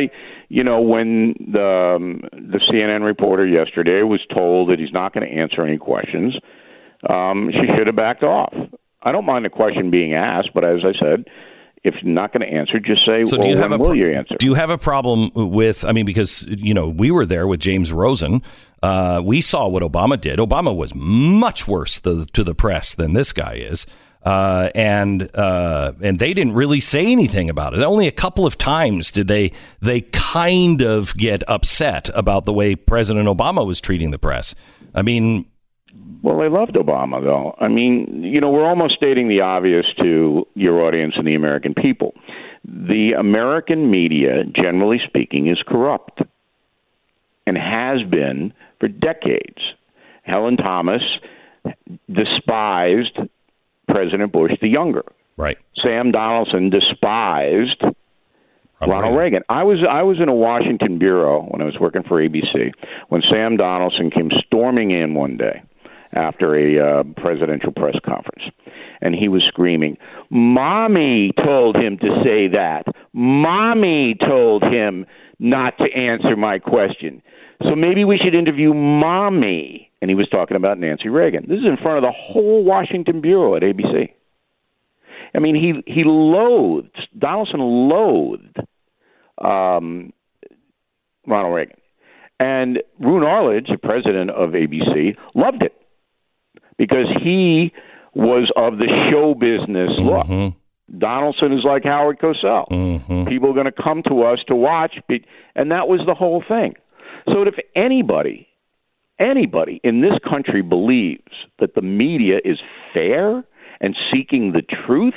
when the CNN reporter yesterday was told that he's not going to answer any questions, she should have backed off. I don't mind the question being asked, but as I said, if you're not going to answer, just say, so when will you answer? Do you have a problem with, because, we were there with James Rosen. We saw what Obama did. Obama was much worse to the press than this guy is. And they didn't really say anything about it. Only a couple of times did they kind of get upset about the way President Obama was treating the press. Well, they loved Obama, though. We're almost stating the obvious to your audience and the American people. The American media, generally speaking, is corrupt and has been for decades. Helen Thomas despised President Bush the younger. Right. Sam Donaldson despised Ronald Reagan. I was in a Washington bureau when I was working for ABC when Sam Donaldson came storming in one day after a presidential press conference. And he was screaming, "Mommy told him to say that. Mommy told him not to answer my question. So maybe we should interview Mommy." And he was talking about Nancy Reagan. This is in front of the whole Washington bureau at ABC. He loathed, Donaldson loathed Ronald Reagan. And Roone Arledge, the president of ABC, loved it because he was of the show business look. Donaldson is like Howard Cosell. People are going to come to us to watch, and that was the whole thing. So if anybody in this country believes that the media is fair and seeking the truth,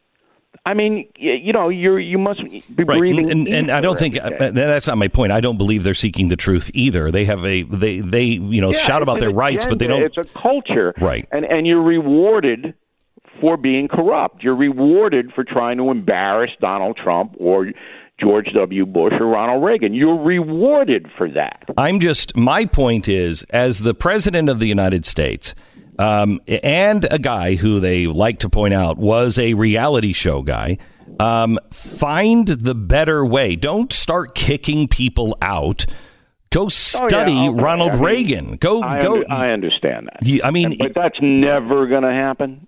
you must be breathing. And I don't think that's not my point. I don't believe they're seeking the truth either. They have they shout about their rights, but they don't. It's a culture, right? And you're rewarded for being corrupt. You're rewarded for trying to embarrass Donald Trump or George W. Bush or Ronald Reagan. You're rewarded for that. My point is, as the president of the United States, and a guy who they like to point out was a reality show guy, find the better way. Don't start kicking people out. Go study Ronald Reagan. I understand that. But that's never going to happen.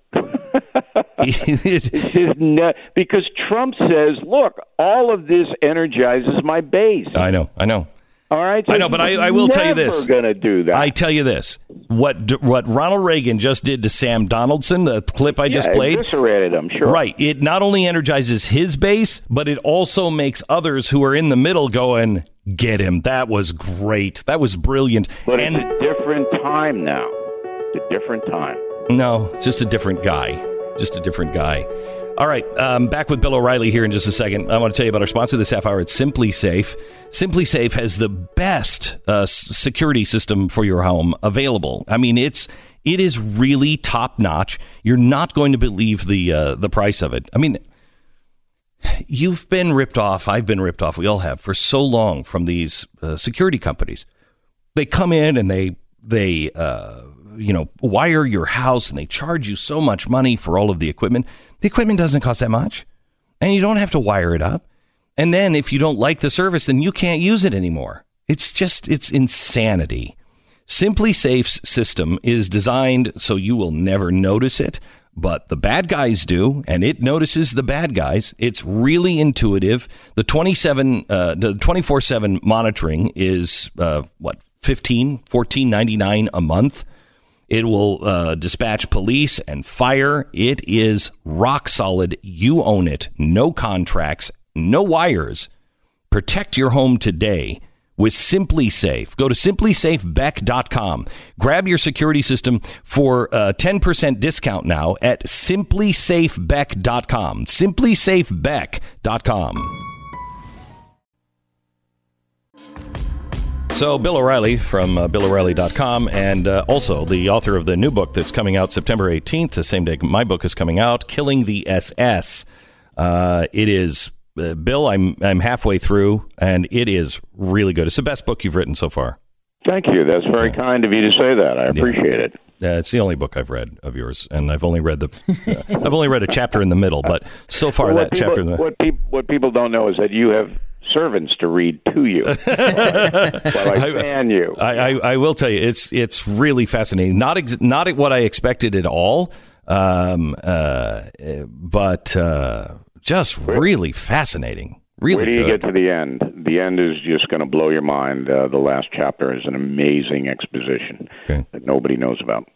Because Trump says, "Look, all of this energizes my base." I know. All right, so I know, but I will tell you this. Never going to do that. I tell you this: what Ronald Reagan just did to Sam Donaldson, the clip I just played, eviscerated him. Sure, right. It not only energizes his base, but it also makes others who are in the middle going, "Get him! That was great. That was brilliant." But it's a different time now. It's a different time. No, just a different guy. All right, back with Bill O'Reilly here in just a second. I want to tell you about our sponsor this half hour. It's Simply Safe. Simply Safe has the best security system for your home available. It is really top notch. You're not going to believe the price of it. You've been ripped off. I've been ripped off. We all have for so long from these security companies. They come in and they wire your house and they charge you so much money for all of the equipment. The equipment doesn't cost that much and you don't have to wire it up. And then if you don't like the service, then you can't use it anymore. It's insanity. Simply Safe's system is designed so you will never notice it, but the bad guys do, and it notices the bad guys. It's really intuitive. The 24/7 monitoring is $14.99 a month. It will dispatch police and fire. It is rock solid. You own it. No contracts, no wires. Protect your home today with Simply Safe. Go to simplysafebeck.com. Grab your security system for a 10% discount now at simplysafebeck.com. simplysafebeck.com. So Bill O'Reilly from BillO'Reilly.com, and also the author of the new book that's coming out September 18th, the same day my book is coming out, Killing the SS. It is, Bill, I'm halfway through, and it is really good. It's the best book you've written so far. Thank you. That's very kind of you to say that. I appreciate it. It's the only book I've read of yours, and I've only read I've only read a chapter in the middle, but so far what people don't know is that you have servants to read to you. While I fan you. I will tell you, it's really fascinating. Not what I expected at all, but just really fascinating. Really Where do you good. get to the end? The end is just going to blow your mind. The last chapter is an amazing exposition that nobody knows about.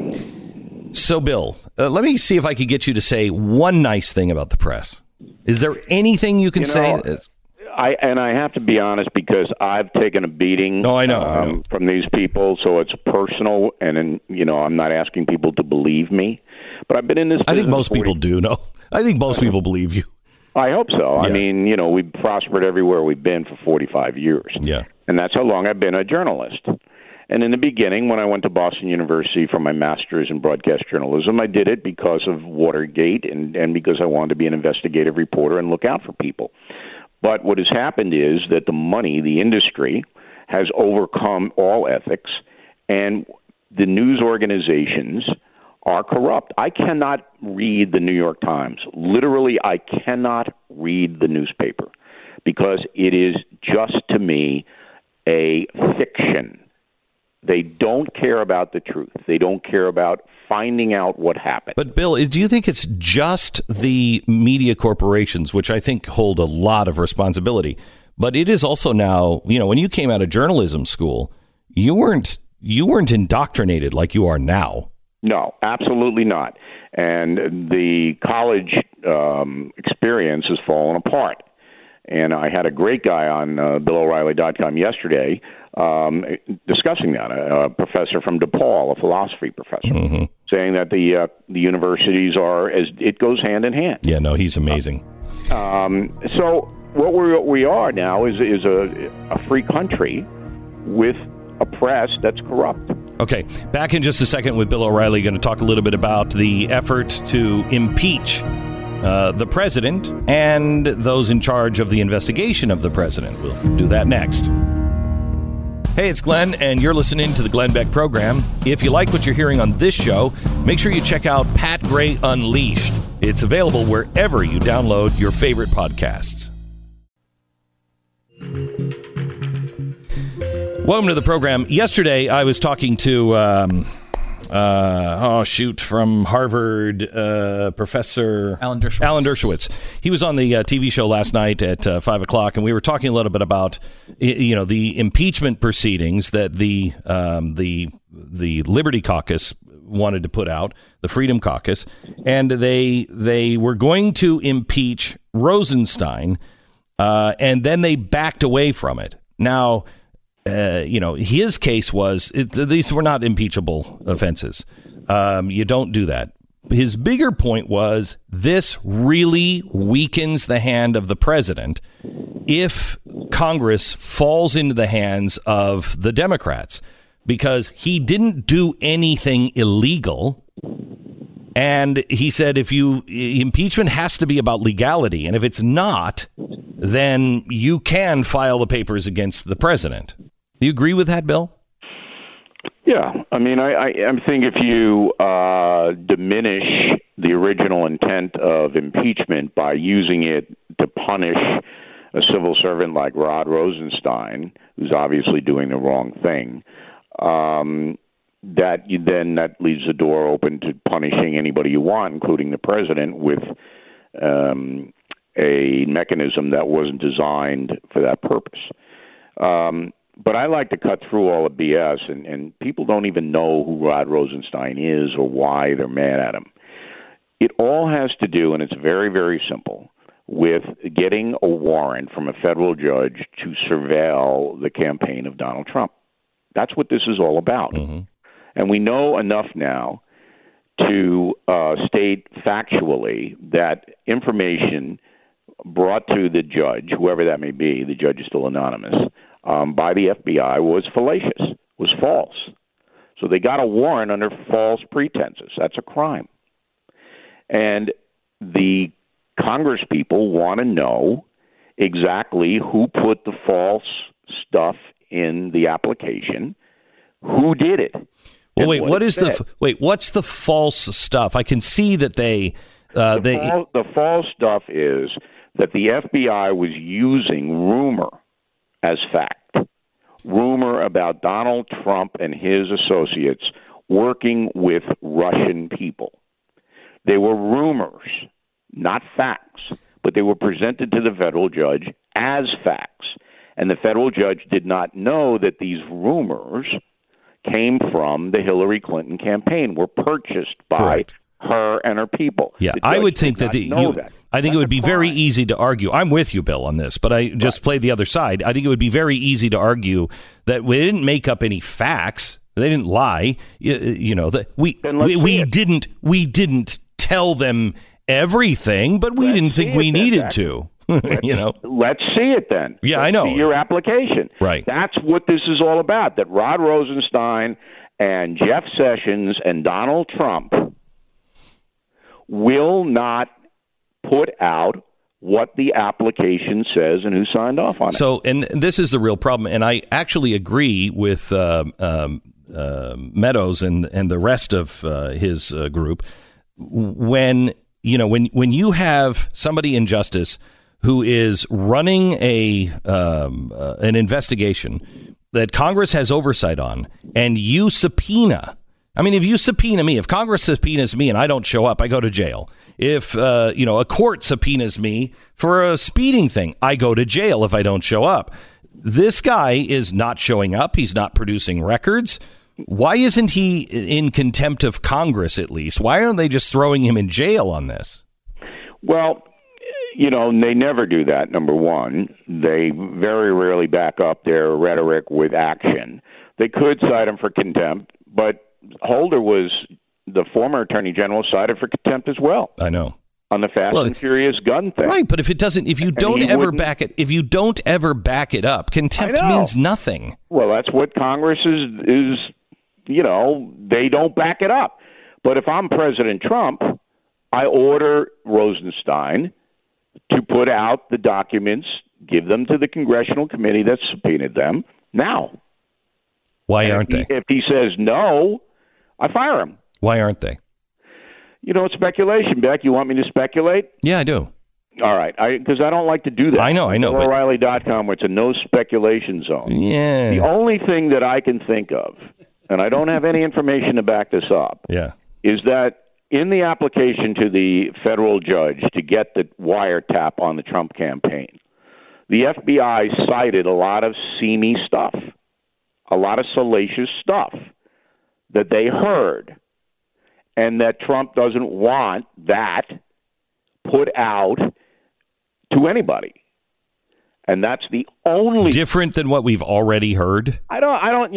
So, Bill, let me see if I could get you to say one nice thing about the press. Is there anything you can say? I have to be honest because I've taken a beating. I know. From these people, so it's personal, and I'm not asking people to believe me, but I've been in this. I think most people do. No, I think most people believe you. I hope so. Yeah. I mean, we've prospered everywhere we've been for 45 years. Yeah, and that's how long I've been a journalist. And in the beginning, when I went to Boston University for my master's in broadcast journalism, I did it because of Watergate and because I wanted to be an investigative reporter and look out for people. But what has happened is that the money, the industry, has overcome all ethics, and the news organizations are corrupt. I cannot read the New York Times. Literally, I cannot read the newspaper because it is just, to me, a fiction. They don't care about the truth. They don't care about finding out what happened. But, Bill, do you think it's just the media corporations, which I think hold a lot of responsibility, but it is also now, when you came out of journalism school, you weren't indoctrinated like you are now. No, absolutely not. And the college experience has fallen apart. And I had a great guy on BillO'Reilly.com yesterday discussing that, a professor from DePaul, a philosophy professor, saying that the universities it goes hand in hand. Yeah, no, he's amazing. So what we are now is a free country with a press that's corrupt. Okay, back in just a second with Bill O'Reilly. Going to talk a little bit about the effort to impeach the president and those in charge of the investigation of the president. We'll do that next. Hey, it's Glenn, and you're listening to the Glenn Beck Program. If you like what you're hearing on this show, make sure you check out Pat Gray Unleashed. It's available wherever you download your favorite podcasts. Welcome to the program. Yesterday, I was talking to, from Harvard, Professor Alan Dershowitz. He was on the TV show last night at 5 o'clock, and we were talking a little bit about, the impeachment proceedings that the Liberty Caucus wanted to put out, the Freedom Caucus, and they were going to impeach Rosenstein, and then they backed away from it. Now, his case was these were not impeachable offenses. You don't do that. His bigger point was this really weakens the hand of the president if Congress falls into the hands of the Democrats, because he didn't do anything illegal. And he said impeachment has to be about legality. And if it's not, then you can file the papers against the president. Do you agree with that, Bill? Yeah. I mean, I think if you diminish the original intent of impeachment by using it to punish a civil servant like Rod Rosenstein, who's obviously doing the wrong thing, that leaves the door open to punishing anybody you want, including the president, with a mechanism that wasn't designed for that purpose. But I like to cut through all the BS, and people don't even know who Rod Rosenstein is or why they're mad at him. It all has to do, and it's very, very simple, with getting a warrant from a federal judge to surveil the campaign of Donald Trump. That's what this is all about. Mm-hmm. And we know enough now to state factually that information brought to the judge, whoever that may be, the judge is still anonymous, by the FBI was fallacious, was false. So they got a warrant under false pretenses. That's a crime. And the Congress people want to know exactly who put the false stuff in the application, who did it. Well, wait, what's the false stuff? I can see that the false stuff is that the FBI was using rumor as fact. Rumor about Donald Trump and his associates working with Russian people. They were rumors, not facts, but they were presented to the federal judge as facts. And the federal judge did not know that these rumors came from the Hillary Clinton campaign, were purchased by her and her people. Yeah, I would think that I think it would be very easy to argue. I'm with you, Bill, on this, but I just played the other side. I think it would be very easy to argue that we didn't make up any facts. They didn't lie. You know, that we didn't tell them everything, but we didn't think we needed to. You know, let's see it then. Yeah, let's I know see your application. Right. That's what this is all about. That Rod Rosenstein and Jeff Sessions and Donald Trump will not put out what the application says and who signed off on it. So, and this is the real problem. And I actually agree with Meadows and the rest of his group. When you have somebody in justice who is running an investigation that Congress has oversight on, and you subpoena. I mean, if you subpoena me, if Congress subpoenas me and I don't show up, I go to jail. If a court subpoenas me for a speeding thing, I go to jail if I don't show up. This guy is not showing up. He's not producing records. Why isn't he in contempt of Congress, at least? Why aren't they just throwing him in jail on this? Well, they never do that, number one. They very rarely back up their rhetoric with action. They could cite him for contempt, but Holder was the former Attorney General, cited for contempt as well. I know. On the Fast and Furious gun thing. Right, but if you don't ever back it up, contempt means nothing. Well, that's what Congress is they don't back it up. But if I'm President Trump, I order Rosenstein to put out the documents, give them to the congressional committee that subpoenaed them now. Why aren't they? If he says no, I fire him. Why aren't they? It's speculation, Beck. You want me to speculate? Yeah, I do. All right, because I don't like to do that. I know. BillO'Reilly.com, where it's a no speculation zone. Yeah. The only thing that I can think of, and I don't have any information to back this up, is that in the application to the federal judge to get the wiretap on the Trump campaign, the FBI cited a lot of seamy stuff, a lot of salacious stuff that they heard, and that Trump doesn't want that put out to anybody. And that's the only different than what we've already heard. I don't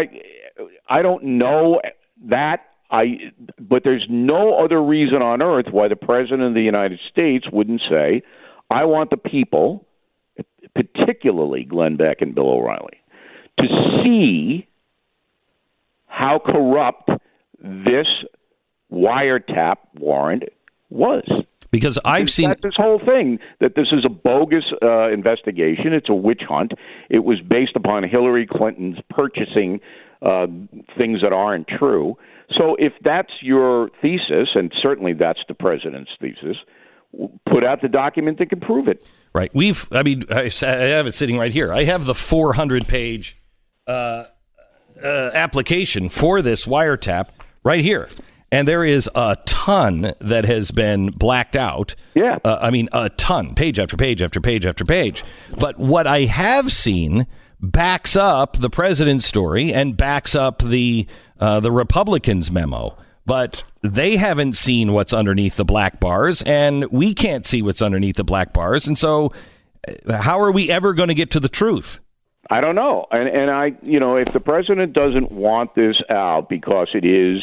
know that. But there's no other reason on earth why the President of the United States wouldn't say, I want the people, particularly Glenn Beck and Bill O'Reilly, to see how corrupt this wiretap warrant was. Because I've seen that's this whole thing, that this is a bogus investigation. It's a witch hunt. It was based upon Hillary Clinton's purchasing things that aren't true. So if that's your thesis, and certainly that's the president's thesis, put out the document that can prove it. Right. I have it sitting right here. I have the 400-page application for this wiretap right here. And there is a ton that has been blacked out. Yeah. A ton, page after page after page after page. But what I have seen backs up the president's story and backs up the Republicans' memo. But they haven't seen what's underneath the black bars, and we can't see what's underneath the black bars. And so how are we ever going to get to the truth? I don't know. And if the president doesn't want this out because it is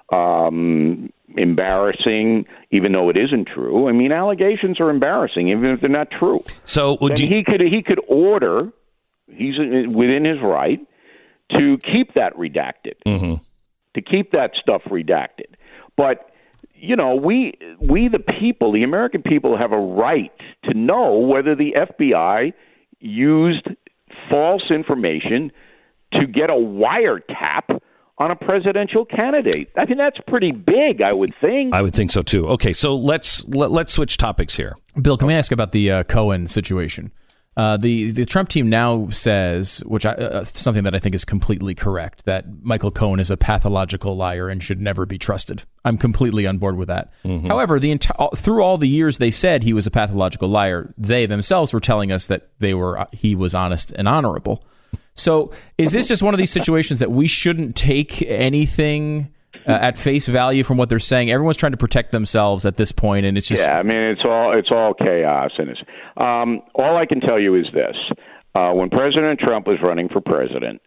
embarrassing, even though it isn't true. I mean, allegations are embarrassing, even if they're not true. So he could order. He's within his right to keep that redacted, to keep that stuff redacted. But we the people, the American people, have a right to know whether the FBI used false information to get a wiretap on a presidential candidate. I mean, that's pretty big, I would think. I would think so, too. Okay, so let's switch topics here. Bill, can we ask about the Cohen situation? The Trump team now says, which something that I think is completely correct, that Michael Cohen is a pathological liar and should never be trusted. I'm completely on board with that. Mm-hmm. However, through all the years they said he was a pathological liar, they themselves were telling us that he was honest and honorable. So is this just one of these situations that we shouldn't take anything at face value from what they're saying? Everyone's trying to protect themselves at this point, and it's just... Yeah, I mean, it's all chaos. And all I can tell you is this. When President Trump was running for president,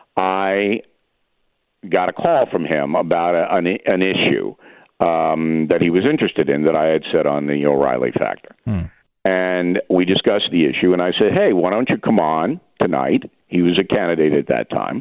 I got a call from him about an issue that he was interested in that I had said on the O'Reilly Factor. And we discussed the issue, and I said, hey, why don't you come on tonight? He was a candidate at that time.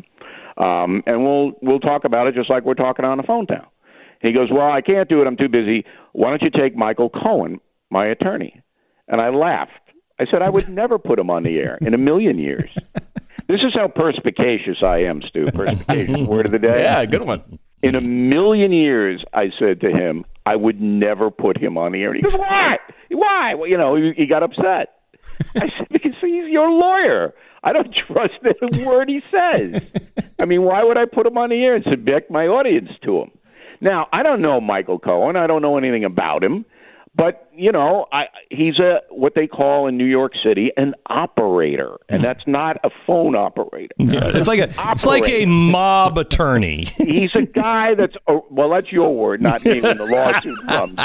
And we'll talk about it just like we're talking on the phone now. He goes, well, I can't do it. I'm too busy. Why don't you take Michael Cohen, my attorney? And I laughed. I said, I would never put him on the air in a million years. This is how perspicacious I am, Stu. Perspicacious, word of the day. Yeah, good one. In a million years, I said to him, I would never put him on the air. And he goes, why? Why? Well, he got upset. I said, because he's your lawyer. I don't trust a word he says. I mean, why would I put him on the air and subject my audience to him? Now, I don't know Michael Cohen. I don't know anything about him. But, he's what they call in New York City an operator, and that's not a phone operator. Yeah, it's like a mob attorney. He's a guy that's your word, not me when the lawsuit comes,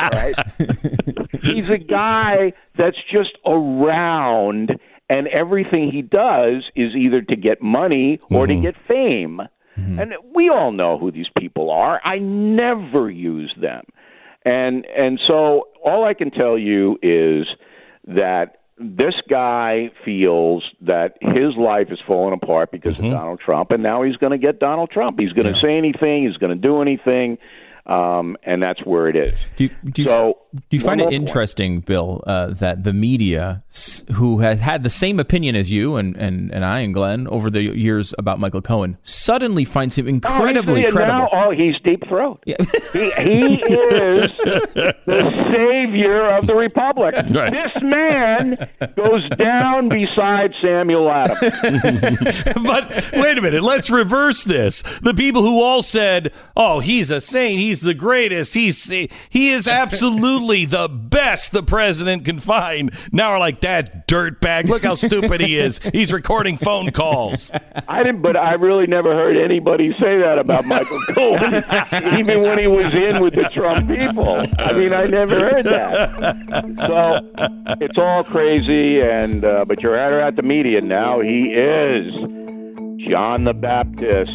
right? He's a guy that's just around, and everything he does is either to get money or to get fame. Mm-hmm. And we all know who these people are. I never use them. And so all I can tell you is that this guy feels that his life is falling apart because of Donald Trump, and now he's going to get Donald Trump. He's going to say anything. He's going to do anything. And that's where it is. Do you find it interesting, Bill, that the media, who has had the same opinion as you and I and Glenn over the years about Michael Cohen, suddenly finds him incredibly credible? Now, he's deep throat. Yeah. He is the savior of the republic. Right. This man goes down beside Samuel Adams. But wait a minute, let's reverse this. The people who all said, "Oh, he's a saint. He's the greatest. He is absolutely the best the president can find." Now are like, that dirtbag. Look how stupid he is. He's recording phone calls. But I really never heard anybody say that about Michael Cohen, even when he was in with the Trump people. I mean, I never heard that. So it's all crazy, and but you're at the media now. He is John the Baptist.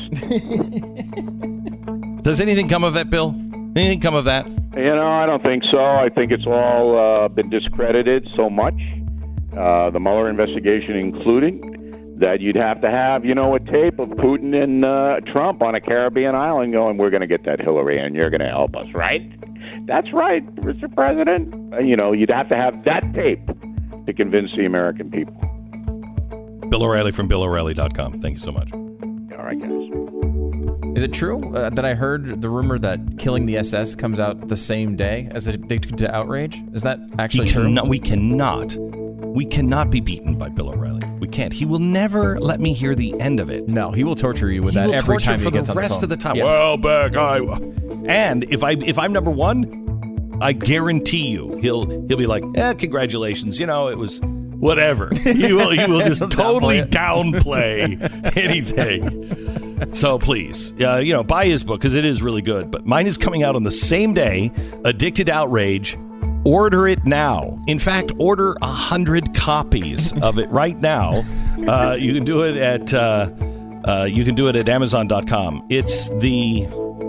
Does anything come of that, Bill? Anything come of that? I don't think so. I think it's all been discredited so much, the Mueller investigation including, that you'd have to have, a tape of Putin and Trump on a Caribbean island going, we're going to get that Hillary and you're going to help us, right? That's right, Mr. President. You'd have to have that tape to convince the American people. Bill O'Reilly from BillO'Reilly.com. Thank you so much. All right, guys. Is it true that I heard the rumor that Killing the SS comes out the same day as Addicted to Outrage? Is that actually true? We cannot be beaten by Bill O'Reilly. We can't. He will never let me hear the end of it. No, he will torture you with that every time he gets on the phone. For the rest of the time. Yes. Well, back and if I'm number one, I guarantee you he'll be like, congratulations. It was whatever. He will just totally downplay anything. So please, buy his book because it is really good. But mine is coming out on the same day, Addicted to Outrage. Order it now. In fact, order 100 copies of it right now. You can do it at Amazon.com. It's the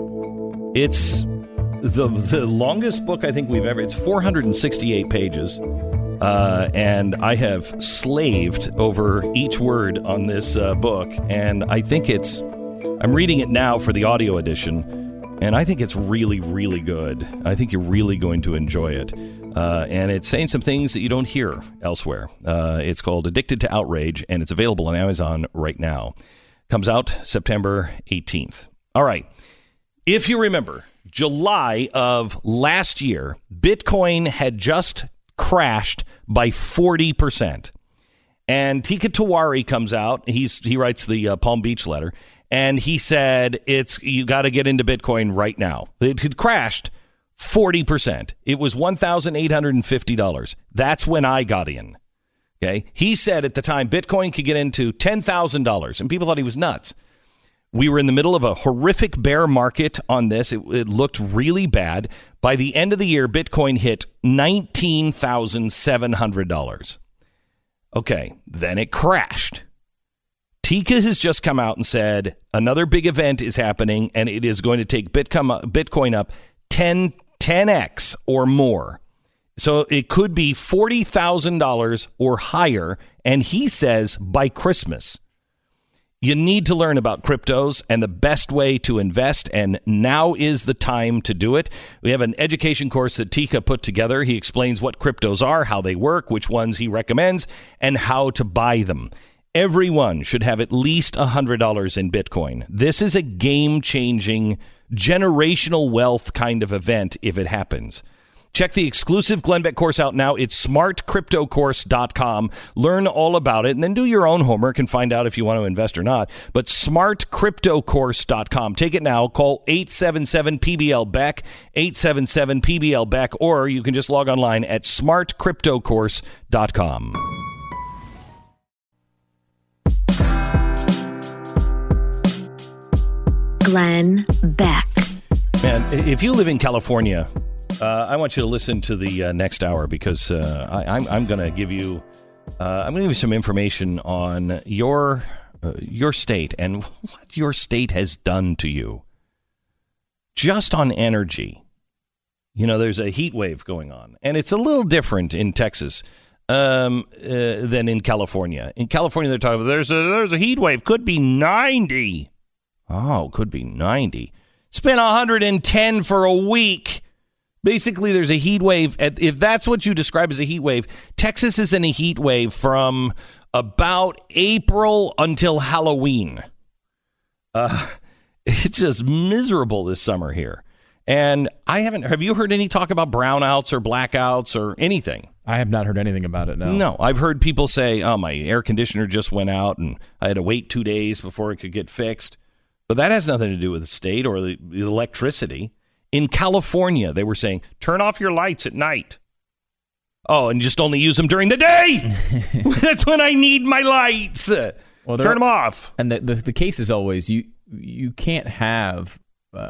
longest book I think we've ever. It's 468 pages. And I have slaved over each word on this book, and I think I'm reading it now for the audio edition, and I think it's really, really good. I think you're really going to enjoy it. And it's saying some things that you don't hear elsewhere. It's called Addicted to Outrage, and it's available on Amazon right now. Comes out September 18th. All right. If you remember, July of last year, Bitcoin had just crashed by 40%. And Tika Tiwari comes out. He writes the Palm Beach letter. And he said, you got to get into Bitcoin right now. It had crashed 40%. It was $1,850. That's when I got in. Okay. He said at the time Bitcoin could get into $10,000, and people thought he was nuts. We were in the middle of a horrific bear market on this. It looked really bad. By the end of the year, Bitcoin hit $19,700. Okay. Then it crashed. Tika has just come out and said another big event is happening, and it is going to take Bitcoin up 10x or more. So it could be $40,000 or higher, and he says by Christmas. You need to learn about cryptos and the best way to invest, and now is the time to do it. We have an education course that Tika put together. He explains what cryptos are, how they work, which ones he recommends, and how to buy them. Everyone should have at least $100 in Bitcoin. This is a game-changing, generational wealth kind of event if it happens. Check the exclusive Glenn Beck course out now. It's smartcryptocourse.com. Learn all about it, and then do your own homework and find out if you want to invest or not. But smartcryptocourse.com. Take it now. Call 877-PBL-BECK, 877-PBL-BECK, or you can just log online at smartcryptocourse.com. Glenn Beck. Man, if you live in California, I want you to listen to the next hour, because I'm going to give you some information on your state and what your state has done to you. Just on energy, there's a heat wave going on, and it's a little different in Texas than in California. In California, they're talking about there's a heat wave, could be 90. Oh, could be 90. It's been 110 for a week. Basically, there's a heat wave. If that's what you describe as a heat wave, Texas is in a heat wave from about April until Halloween. It's just miserable this summer here. And have you heard any talk about brownouts or blackouts or anything? I have not heard anything about it, no. No, I've heard people say, oh, my air conditioner just went out and I had to wait 2 days before it could get fixed. But that has nothing to do with the state or the electricity. In California, they were saying, turn off your lights at night. Oh, and just only use them during the day. That's when I need my lights. Well, turn them off. And the case is always, you can't have,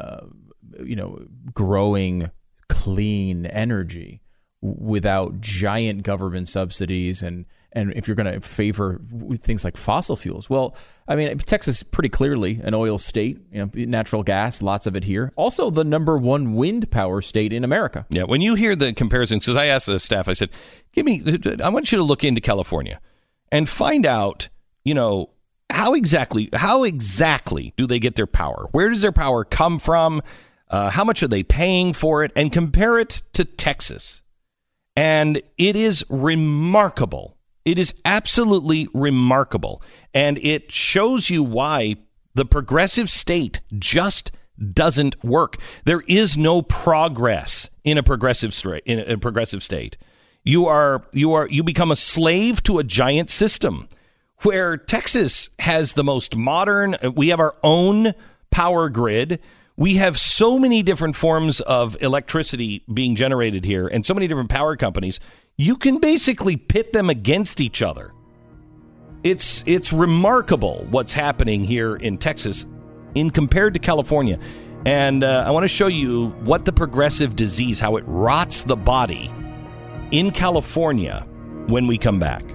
growing clean energy without giant government subsidies and if you're going to favor things like fossil fuels. Well, I mean, Texas is pretty clearly an oil state, natural gas, lots of it here. Also the number one wind power state in America. Yeah, when you hear the comparisons, because I asked the staff, I said, I want you to look into California and find out, how exactly do they get their power? Where does their power come from? How much are they paying for it? And compare it to Texas. And it is remarkable. It is absolutely remarkable. And it shows you why the progressive state just doesn't work. There is no progress in a progressive state. You become a slave to a giant system. Where Texas has the most modern, we have our own power grid. We have so many different forms of electricity being generated here and so many different power companies. You can basically pit them against each other. It's remarkable what's happening here in Texas compared to California. And I want to show you what the progressive disease, how it rots the body in California when we come back.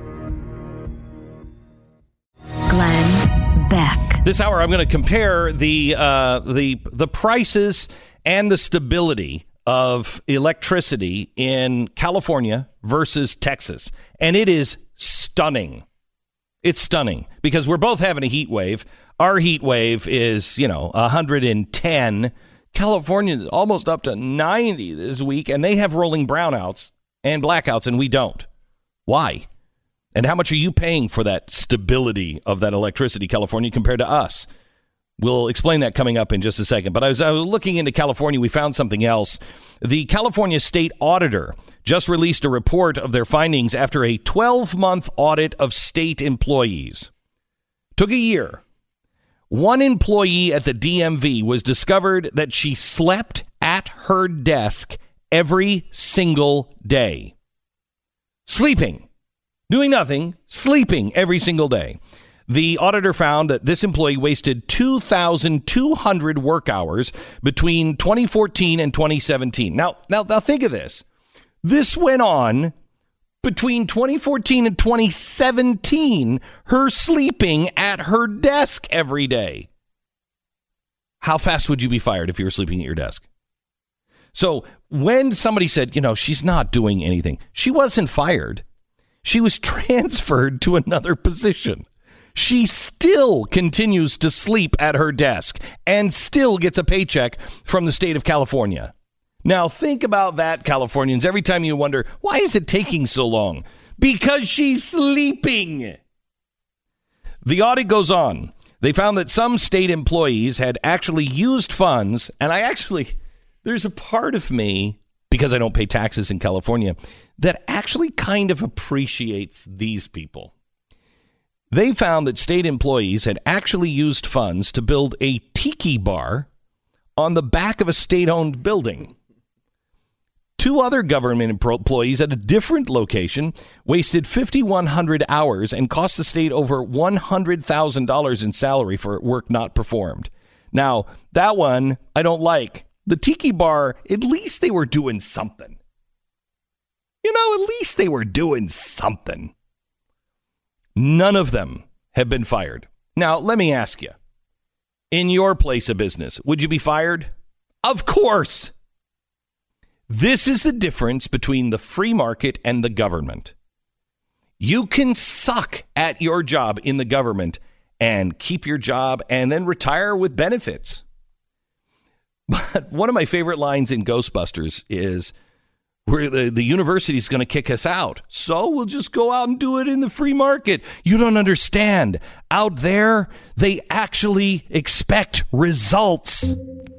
Glenn Beck. This hour, I'm going to compare the prices and the stability of electricity in California versus Texas. And it is stunning. It's stunning because we're both having a heat wave. Our heat wave is, 110. California is almost up to 90 this week, and they have rolling brownouts and blackouts, and we don't. Why? And how much are you paying for that stability of that electricity, California, compared to us? We'll explain that coming up in just a second. But as I was looking into California, we found something else. The California State Auditor just released a report of their findings after a 12-month audit of state employees. Took a year. One employee at the DMV was discovered that she slept at her desk every single day. Sleeping. Doing nothing. Sleeping every single day. The auditor found that this employee wasted 2,200 work hours between 2014 and 2017. Now think of this. This went on between 2014 and 2017, her sleeping at her desk every day. How fast would you be fired if you were sleeping at your desk? So when somebody said, she's not doing anything, she wasn't fired. She was transferred to another position. She still continues to sleep at her desk and still gets a paycheck from the state of California. Now, think about that, Californians. Every time you wonder, why is it taking so long? Because she's sleeping. The audit goes on. They found that some state employees had actually used funds, and there's a part of me, because I don't pay taxes in California, that actually kind of appreciates these people. They found that state employees had actually used funds to build a tiki bar on the back of a state-owned building. Two other government employees at a different location wasted 5,100 hours and cost the state over $100,000 in salary for work not performed. Now, that one I don't like. The tiki bar, at least they were doing something. At least they were doing something. None of them have been fired. Now, let me ask you, in your place of business, would you be fired? Of course. This is the difference between the free market and the government. You can suck at your job in the government and keep your job and then retire with benefits. But one of my favorite lines in Ghostbusters is, where the university is going to kick us out. So we'll just go out and do it in the free market. You don't understand. Out there, they actually expect results.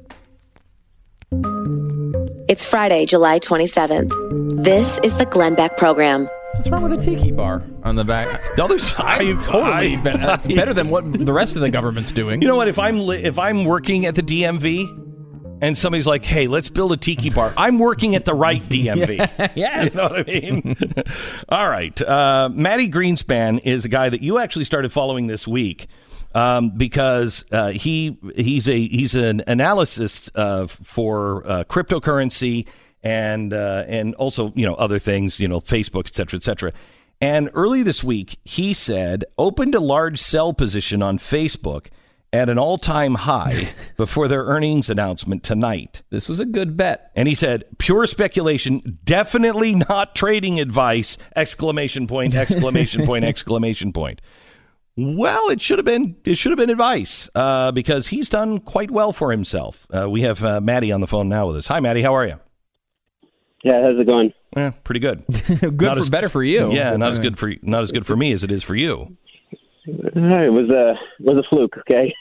It's Friday, July 27th. This is the Glenn Beck Program. What's wrong with a tiki bar on the back? It's better than what the rest of the government's doing. You know what? If I'm working at the DMV, and somebody's like, hey, let's build a tiki bar, I'm working at the right DMV. Yes. You know what I mean? All right. Matty Greenspan is a guy that you actually started following this week because he's an analyst for cryptocurrency and also, other things, Facebook, et cetera, et cetera. And early this week, he said, opened a large sell position on Facebook at an all-time high before their earnings announcement tonight. This was a good bet. And he said, pure speculation, definitely not trading advice, ! Well, it should have been advice because he's done quite well for himself. We have Maddie on the phone now with us. Hi, Maddie. How are you? Yeah, how's it going? Pretty good. Better for you. Yeah, not as good for me as it is for you. It was a fluke, okay?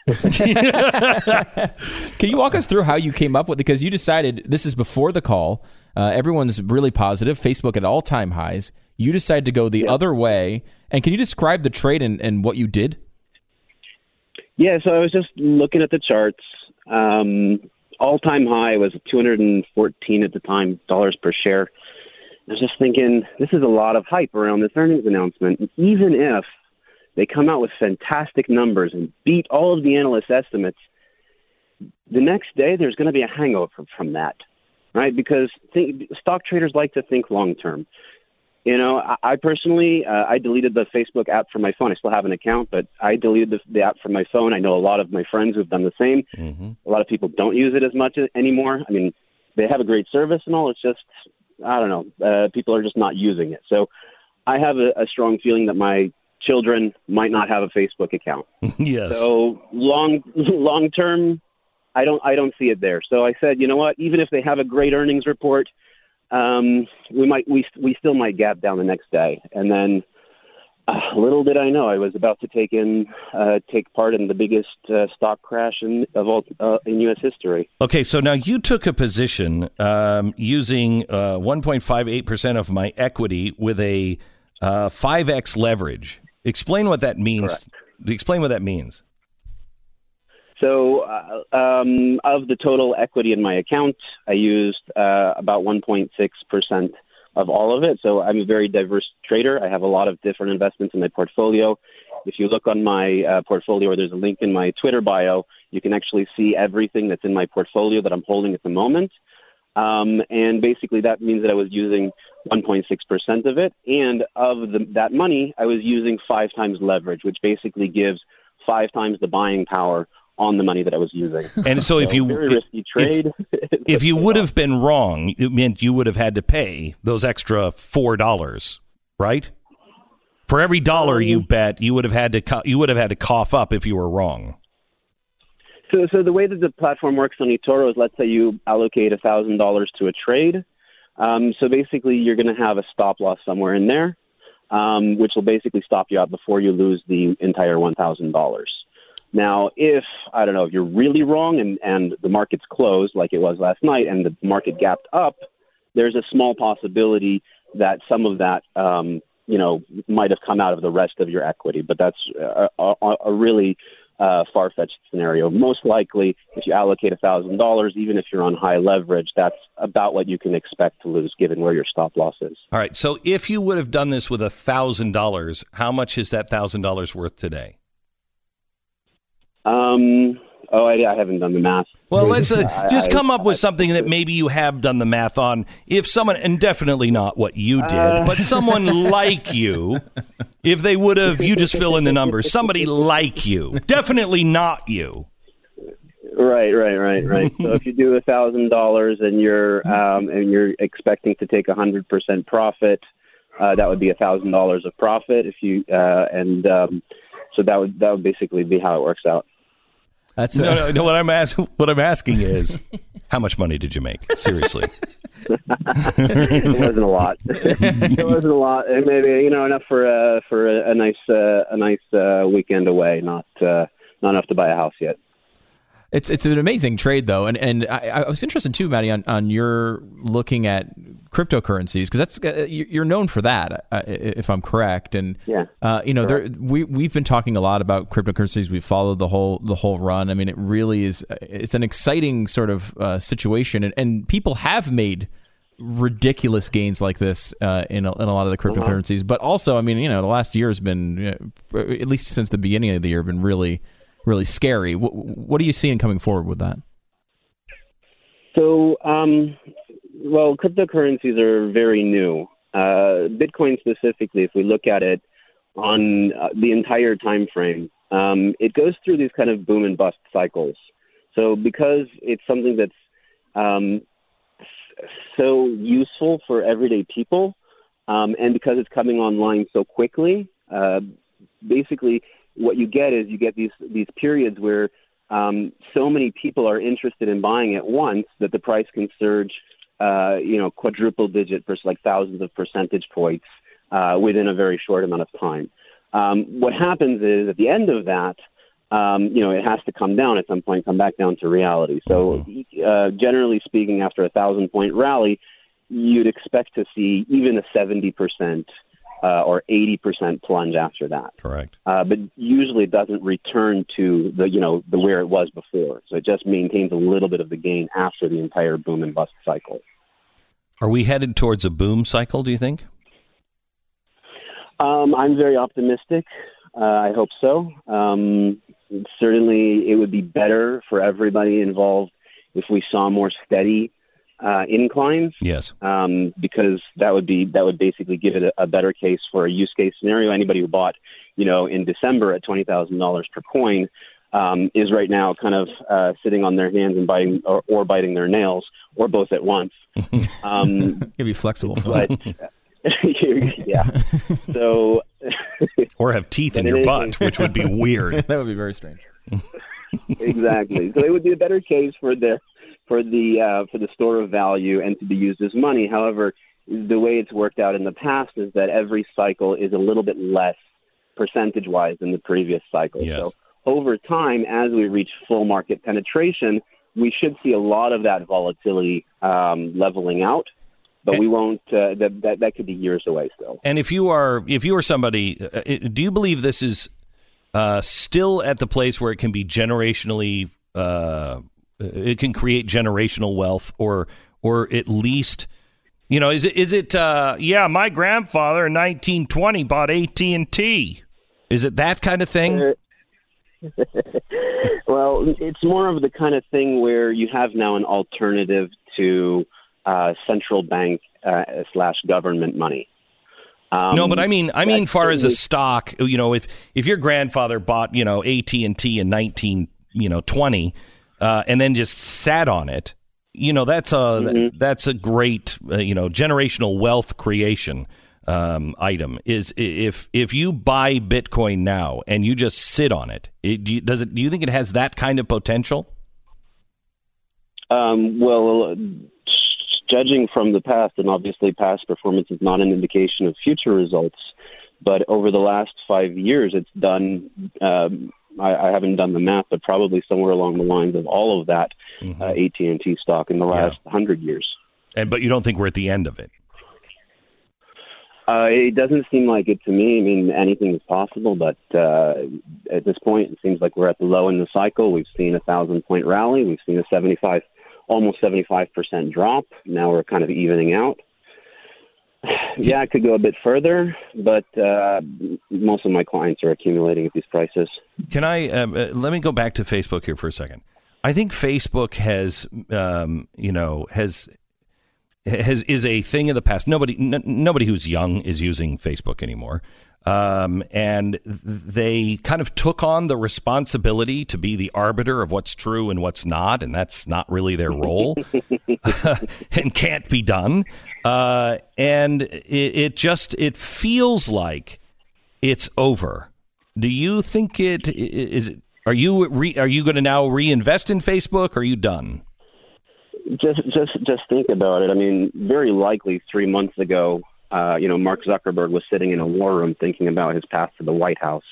Can you walk us through how you came up with it? Because you decided, this is before the call, everyone's really positive, Facebook at all-time highs. You decided to go the other way. And can you describe the trade and what you did? Yeah, so I was just looking at the charts. All-time high was 214 at the time, dollars per share. I was just thinking, this is a lot of hype around this earnings announcement. Even if they come out with fantastic numbers and beat all of the analyst estimates, the next day there's going to be a hangover from that, right? Because stock traders like to think long-term. I personally, I deleted the Facebook app from my phone. I still have an account, but I deleted the app from my phone. I know a lot of my friends who've done the same. Mm-hmm. A lot of people don't use it as much anymore. I mean, they have a great service and all. It's just, I don't know, people are just not using it. So I have a strong feeling that my children might not have a Facebook account. Yes. So long term, I don't see it there. So I said, you know what? Even if they have a great earnings report, we still might gap down the next day. And then Little did I know I was about to take part in the biggest stock crash in U.S. history. Okay, so now you took a position using 1.58% of my equity with a 5x leverage. Explain what that means. Correct. Explain what that means. So of the total equity in my account, I used about 1.6% of all of it. So I'm a very diverse trader. I have a lot of different investments in my portfolio. If you look on my portfolio, or there's a link in my Twitter bio, you can actually see everything that's in my portfolio that I'm holding at the moment. And basically that means that I was using 1.6% of it. And of that money, I was using 5 times leverage, which basically gives 5 times the buying power on the money that I was using. And so if you very risky trade. If you would have been wrong, it meant you would have had to pay those extra $4, right? For every dollar you bet, you would have had to cough up if you were wrong. So the way that the platform works on eToro is, let's say you allocate $1,000 to a trade. So basically you're going to have a stop loss somewhere in there, which will basically stop you out before you lose the entire $1,000. Now, if you're really wrong and the market's closed like it was last night and the market gapped up, there's a small possibility that some of that, might have come out of the rest of your equity. But that's a really far-fetched scenario. Most likely, if you allocate $1,000, even if you're on high leverage, that's about what you can expect to lose given where your stop loss is. All right. So if you would have done this with $1,000, how much is that $1,000 worth today? I haven't done the math. Well, let's just come up with something that maybe you have done the math on. If someone, and definitely not what you did, but someone like you, if they would have, you just fill in the numbers. Somebody like you, definitely not you. Right. So if you do $1,000 and you're expecting to take 100% profit, that would be $1,000 of profit. If you so that would basically be how it works out. That's no. What I'm asking is, how much money did you make? Seriously. It wasn't a lot. It wasn't a lot. Maybe enough for a nice weekend away. Not enough to buy a house yet. It's an amazing trade, though, and I was interested too, Matty, on your looking at cryptocurrencies, because that's you're known for that, if I'm correct. And we've been talking a lot about cryptocurrencies. We've followed the whole run. I mean, it really is. It's an exciting sort of situation, and people have made ridiculous gains like this in a lot of the cryptocurrencies. But also, I mean, the last year has been, at least since the beginning of the year, been really scary. What are you seeing coming forward with that? So, cryptocurrencies are very new. Bitcoin specifically, if we look at it on the entire time frame, it goes through these kind of boom and bust cycles. So because it's something that's so useful for everyday people, and because it's coming online so quickly, basically what you get these periods where so many people are interested in buying at once that the price can surge, quadruple digit for like thousands of percentage points within a very short amount of time. What happens is at the end of that, it has to come down at some point, come back down to reality. So generally speaking, after a 1,000-point rally, you'd expect to see even a 70% or 80% plunge after that. Correct. But usually it doesn't return to the where it was before. So it just maintains a little bit of the gain after the entire boom and bust cycle. Are we headed towards a boom cycle, do you think? I'm very optimistic. I hope so. Certainly it would be better for everybody involved if we saw more steady inclines. Yes. Because that would basically give it a better case for a use case scenario. Anybody who bought, in December at $20,000 per coin is right now kind of sitting on their hands and biting or biting their nails, or both at once. It'd be flexible. But yeah. So or have teeth in your butt, which would be weird. That would be very strange. Exactly. So it would be a better case for the store of value and to be used as money. However, the way it's worked out in the past is that every cycle is a little bit less percentage-wise in the previous cycle. Yes. So over time, as we reach full market penetration, we should see a lot of that volatility leveling out. But we won't. That could be years away still. And if you are somebody, do you believe this is still at the place where it can be generationally? It can create generational wealth, or at least, is it? Yeah, my grandfather in 1920 bought AT&T. Is it that kind of thing? Well, it's more of the kind of thing where you have now an alternative to central bank / government money. No, but I mean, far as a stock, if your grandfather bought, AT&T in 1920, and then just sat on it, that's a great, generational wealth creation item. Is if you buy Bitcoin now and you just sit on it, do you think it has that kind of potential? Well, judging from the past, and obviously past performance is not an indication of future results, but over the last 5 years, it's done. I haven't done the math, but probably somewhere along the lines of all of that AT&T stock in the last 100 years. But you don't think we're at the end of it? It doesn't seem like it to me. I mean, anything is possible, but at this point, it seems like we're at the low in the cycle. We've seen a 1,000-point rally. We've seen almost 75% drop. Now we're kind of evening out. Yeah, it could go a bit further, but most of my clients are accumulating at these prices. Can I let me go back to Facebook here for a second? I think Facebook has is a thing of the past. Nobody who's young is using Facebook anymore. And they kind of took on the responsibility to be the arbiter of what's true and what's not, and that's not really their role and can't be done. And it feels like it's over. Do you think it is? Are you going to now reinvest in Facebook? Or are you done? Just think about it. I mean, very likely 3 months ago, Mark Zuckerberg was sitting in a war room thinking about his path to the White House.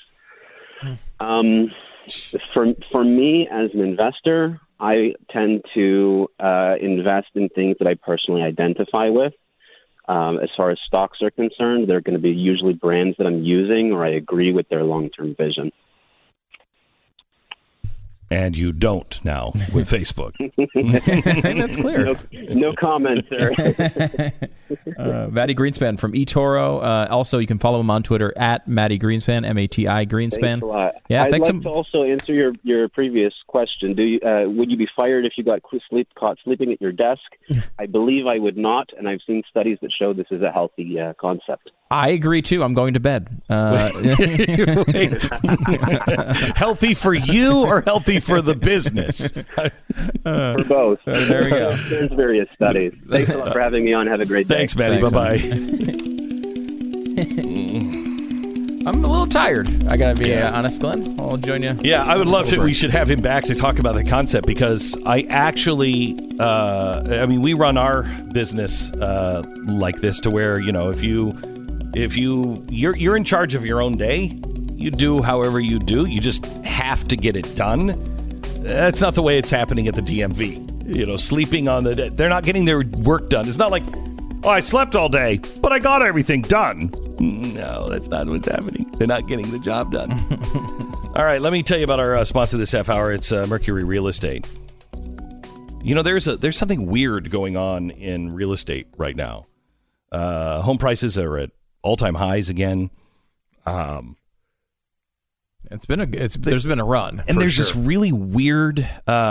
For me as an investor, I tend to invest in things that I personally identify with. As far as stocks are concerned, they're going to be usually brands that I'm using or I agree with their long-term vision. And you don't now with Facebook. That's clear. No comment, sir. Matty Greenspan from eToro. Also, you can follow him on Twitter at Matty Greenspan, MATI Greenspan. Thanks a lot. Yeah, I'd like to also answer your previous question. Would you be fired if you got caught sleeping at your desk? I believe I would not, and I've seen studies that show this is a healthy concept. I agree, too. I'm going to bed. Healthy for you or healthy for the business? For both. There we go. There's various studies. Thanks a lot for having me on. Have a great day. Thanks, Matty. Bye-bye. I'm a little tired. I got to be honest, Glenn. I'll join you. Yeah, I would love to. We should have him back to talk about the concept because I actually, we run our business like this to where, if you're in charge of your own day, you do however you do. You just have to get it done. That's not the way it's happening at the DMV. Sleeping on they're not getting their work done. It's not like, I slept all day, but I got everything done. No, that's not what's happening. They're not getting the job done. All right, let me tell you about our sponsor this half hour. It's Mercury Real Estate. There's something weird going on in real estate right now. Home prices are at all-time highs again. There's been a run, and there's this really weird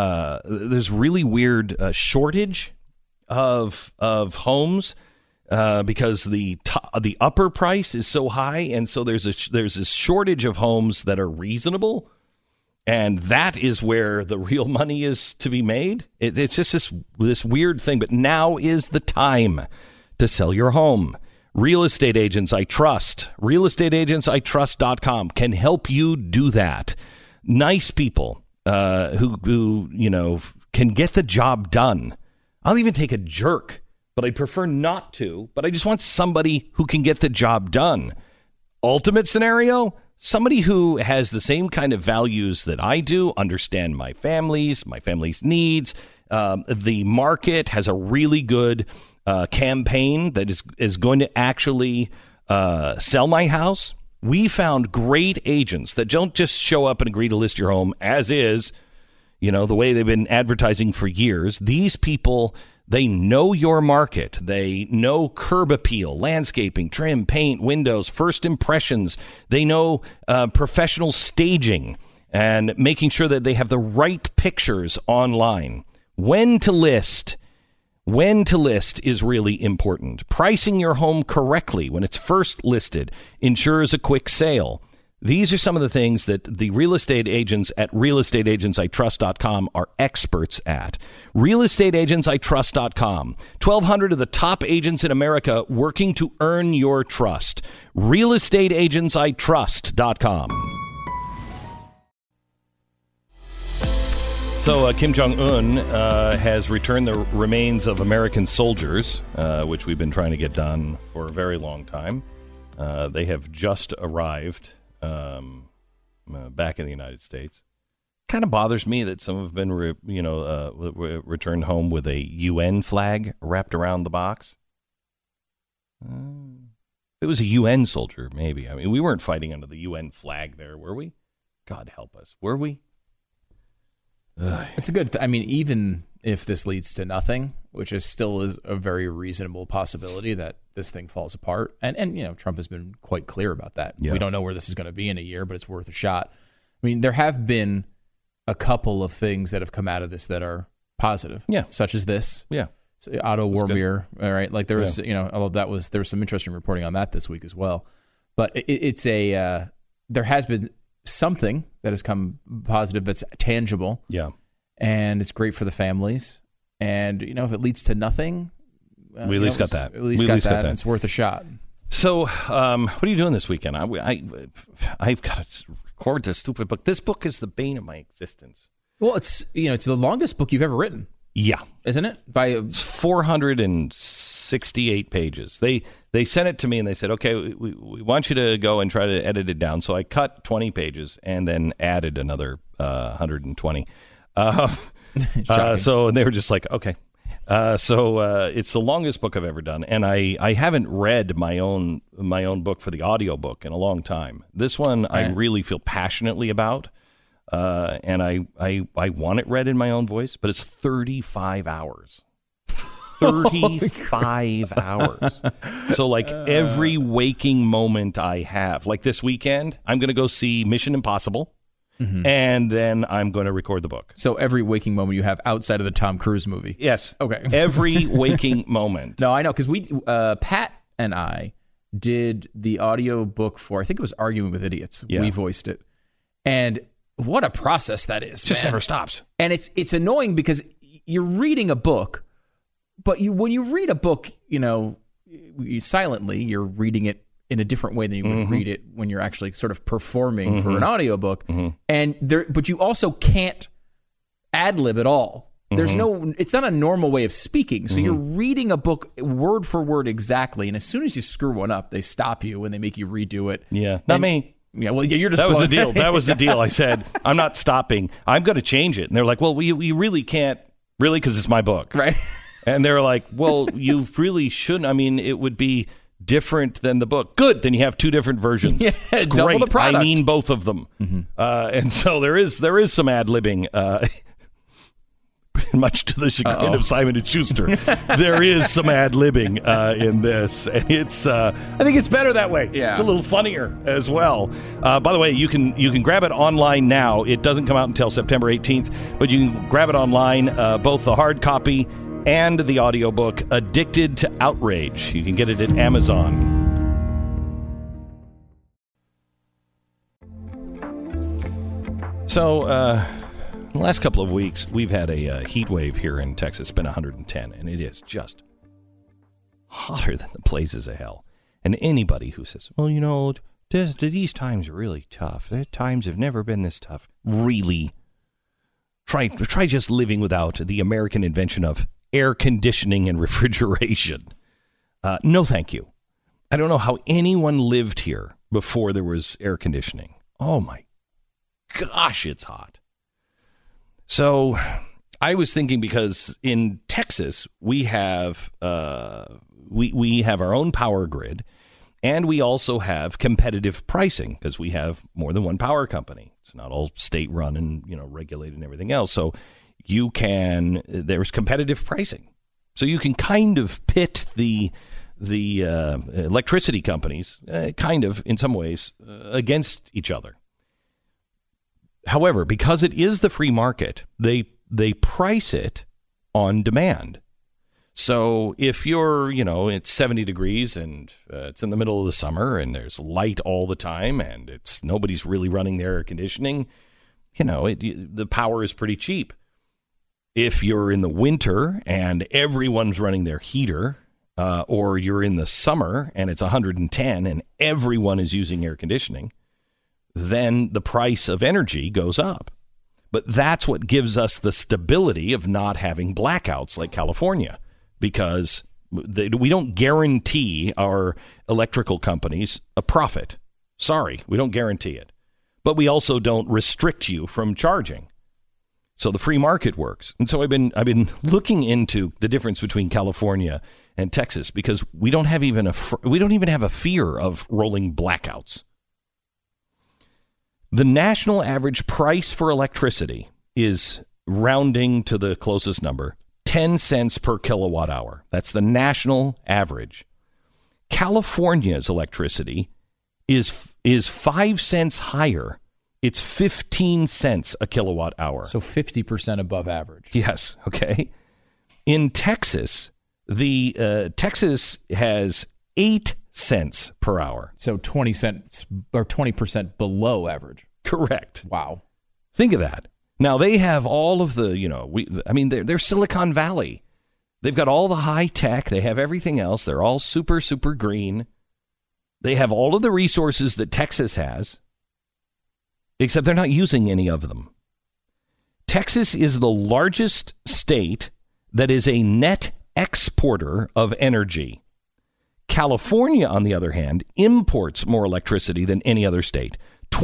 shortage of homes because the upper price is so high, and so there's this shortage of homes that are reasonable, and that is where the real money is to be made. It's just this weird thing, but now is the time to sell your home. Real estate agents I trust. realestateagentsitrust.com can help you do that. Nice people who can get the job done. I'll even take a jerk, but I'd prefer not to. But I just want somebody who can get the job done. Ultimate scenario, somebody who has the same kind of values that I do, understand my family's needs. The market has a really good campaign that is going to actually sell my house. We found great agents that don't just show up and agree to list your home as is, the way they've been advertising for years. These people, they know your market. They know curb appeal, landscaping, trim, paint, windows, first impressions. They know professional staging and making sure that they have the right pictures online. When to list is really important. Pricing your home correctly when it's first listed ensures a quick sale. These are some of the things that the real estate agents at realestateagentsitrust.com are experts at. Realestateagentsitrust.com. 1,200 of the top agents in America working to earn your trust. Realestateagentsitrust.com. So Kim Jong-un has returned the remains of American soldiers, which we've been trying to get done for a very long time. They have just arrived back in the United States. Kind of bothers me that some have been, returned home with a UN flag wrapped around the box. If it was a UN soldier, maybe. I mean, we weren't fighting under the UN flag there, were we? God help us. Were we? It's a good even if this leads to nothing, which is still a very reasonable possibility that this thing falls apart. And Trump has been quite clear about that. Yeah. We don't know where this is going to be in a year, but it's worth a shot. I mean, there have been a couple of things that have come out of this that are positive. Yeah. Such as this. Yeah. So Otto Warmbier. All right. Like there was, although there was some interesting reporting on that this week as well. But there has been something that has come positive that's tangible. Yeah. And it's great for the families. And, if it leads to nothing, we at least got that. At least got that. It's worth a shot. So what are you doing this weekend? I've got to record this stupid book. This book is the bane of my existence. Well, it's the longest book you've ever written. Yeah. Isn't it? It's 468 pages. They sent it to me and they said, okay, we want you to go and try to edit it down. So I cut 20 pages and then added another 120. So they were just like, okay. So it's the longest book I've ever done. And I haven't read my own book for the audiobook in a long time. This one I really feel passionately about. And I want it read in my own voice, but it's 35 hours. 35 hours. So every waking moment I have, like this weekend, I'm going to go see Mission Impossible. Mm-hmm. And then I'm going to record the book. So every waking moment you have outside of the Tom Cruise movie. Yes. Okay. Every waking moment. No, I know, because Pat and I did the audio book for, I think it was Arguing with Idiots. Yeah. We voiced it. And what a process that is. Just never stops. And it's annoying because you're reading a book, but when you read a book, silently, you're reading it in a different way than you would read it when you're actually sort of performing for an audiobook. And but you also can't ad-lib at all. There's it's not a normal way of speaking. So you're reading a book word for word exactly. And as soon as you screw one up, they stop you and they make you redo it. Yeah. Not me. Yeah, well, you're just that was the deal. That was the deal. I said, I'm not stopping. I'm going to change it. And they're like, well, we really can't, really, because it's my book. Right. And they're like, well, you really shouldn't. I mean, it would be different than the book. Good. Then you have two different versions. Yeah, it's double great. the product. I mean both of them. And so there is some ad-libbing. Much to the chagrin of Simon & Schuster, there is some ad-libbing in this. And it's, I think it's better that way. Yeah. It's a little funnier as well. By the way, you can grab it online now. It doesn't come out until September 18th, but you can grab it online, both the hard copy and the audiobook, Addicted to Outrage. You can get it at Amazon. So, the last couple of weeks, we've had a heat wave here in Texas. It's been 110, and it is just hotter than the blazes of hell. And anybody who says, well, these times are really tough. The times have never been this tough. Really? Try just living without the American invention of air conditioning and refrigeration. No, thank you. I don't know how anyone lived here before there was air conditioning. Oh, my gosh, it's hot. So I was thinking, because in Texas, we have we have our own power grid, and we also have competitive pricing because we have more than one power company. It's not all state-run and, regulated and everything else. So there's competitive pricing. So you can kind of pit the electricity companies, kind of, in some ways, against each other. However, because it is the free market, they price it on demand. So if you're, it's 70 degrees and it's in the middle of the summer and there's light all the time and nobody's really running their air conditioning, the power is pretty cheap. If you're in the winter and everyone's running their heater, or you're in the summer and it's 110 and everyone is using air conditioning, then the price of energy goes up. But that's what gives us the stability of not having blackouts like California, because we don't guarantee our electrical companies a profit. Sorry, we don't guarantee it. But we also don't restrict you from charging. So the free market works. And so I've been looking into the difference between California and Texas, because we don't even have a fear of rolling blackouts. The national average price for electricity is, rounding to the closest number, 10 cents per kilowatt hour. That's the national average. California's electricity is 5 cents higher. It's 15 cents a kilowatt hour. So 50% above average. Yes. Okay. In Texas, Texas has 8 cents per hour. So 20 cents or 20% below average. Correct. Wow. Think of that. Now, they have all of the, they're Silicon Valley. They've got all the high tech. They have everything else. They're all super, super green. They have all of the resources that Texas has, except they're not using any of them. Texas is the largest state that is a net exporter of energy. California, on the other hand, imports more electricity than any other state.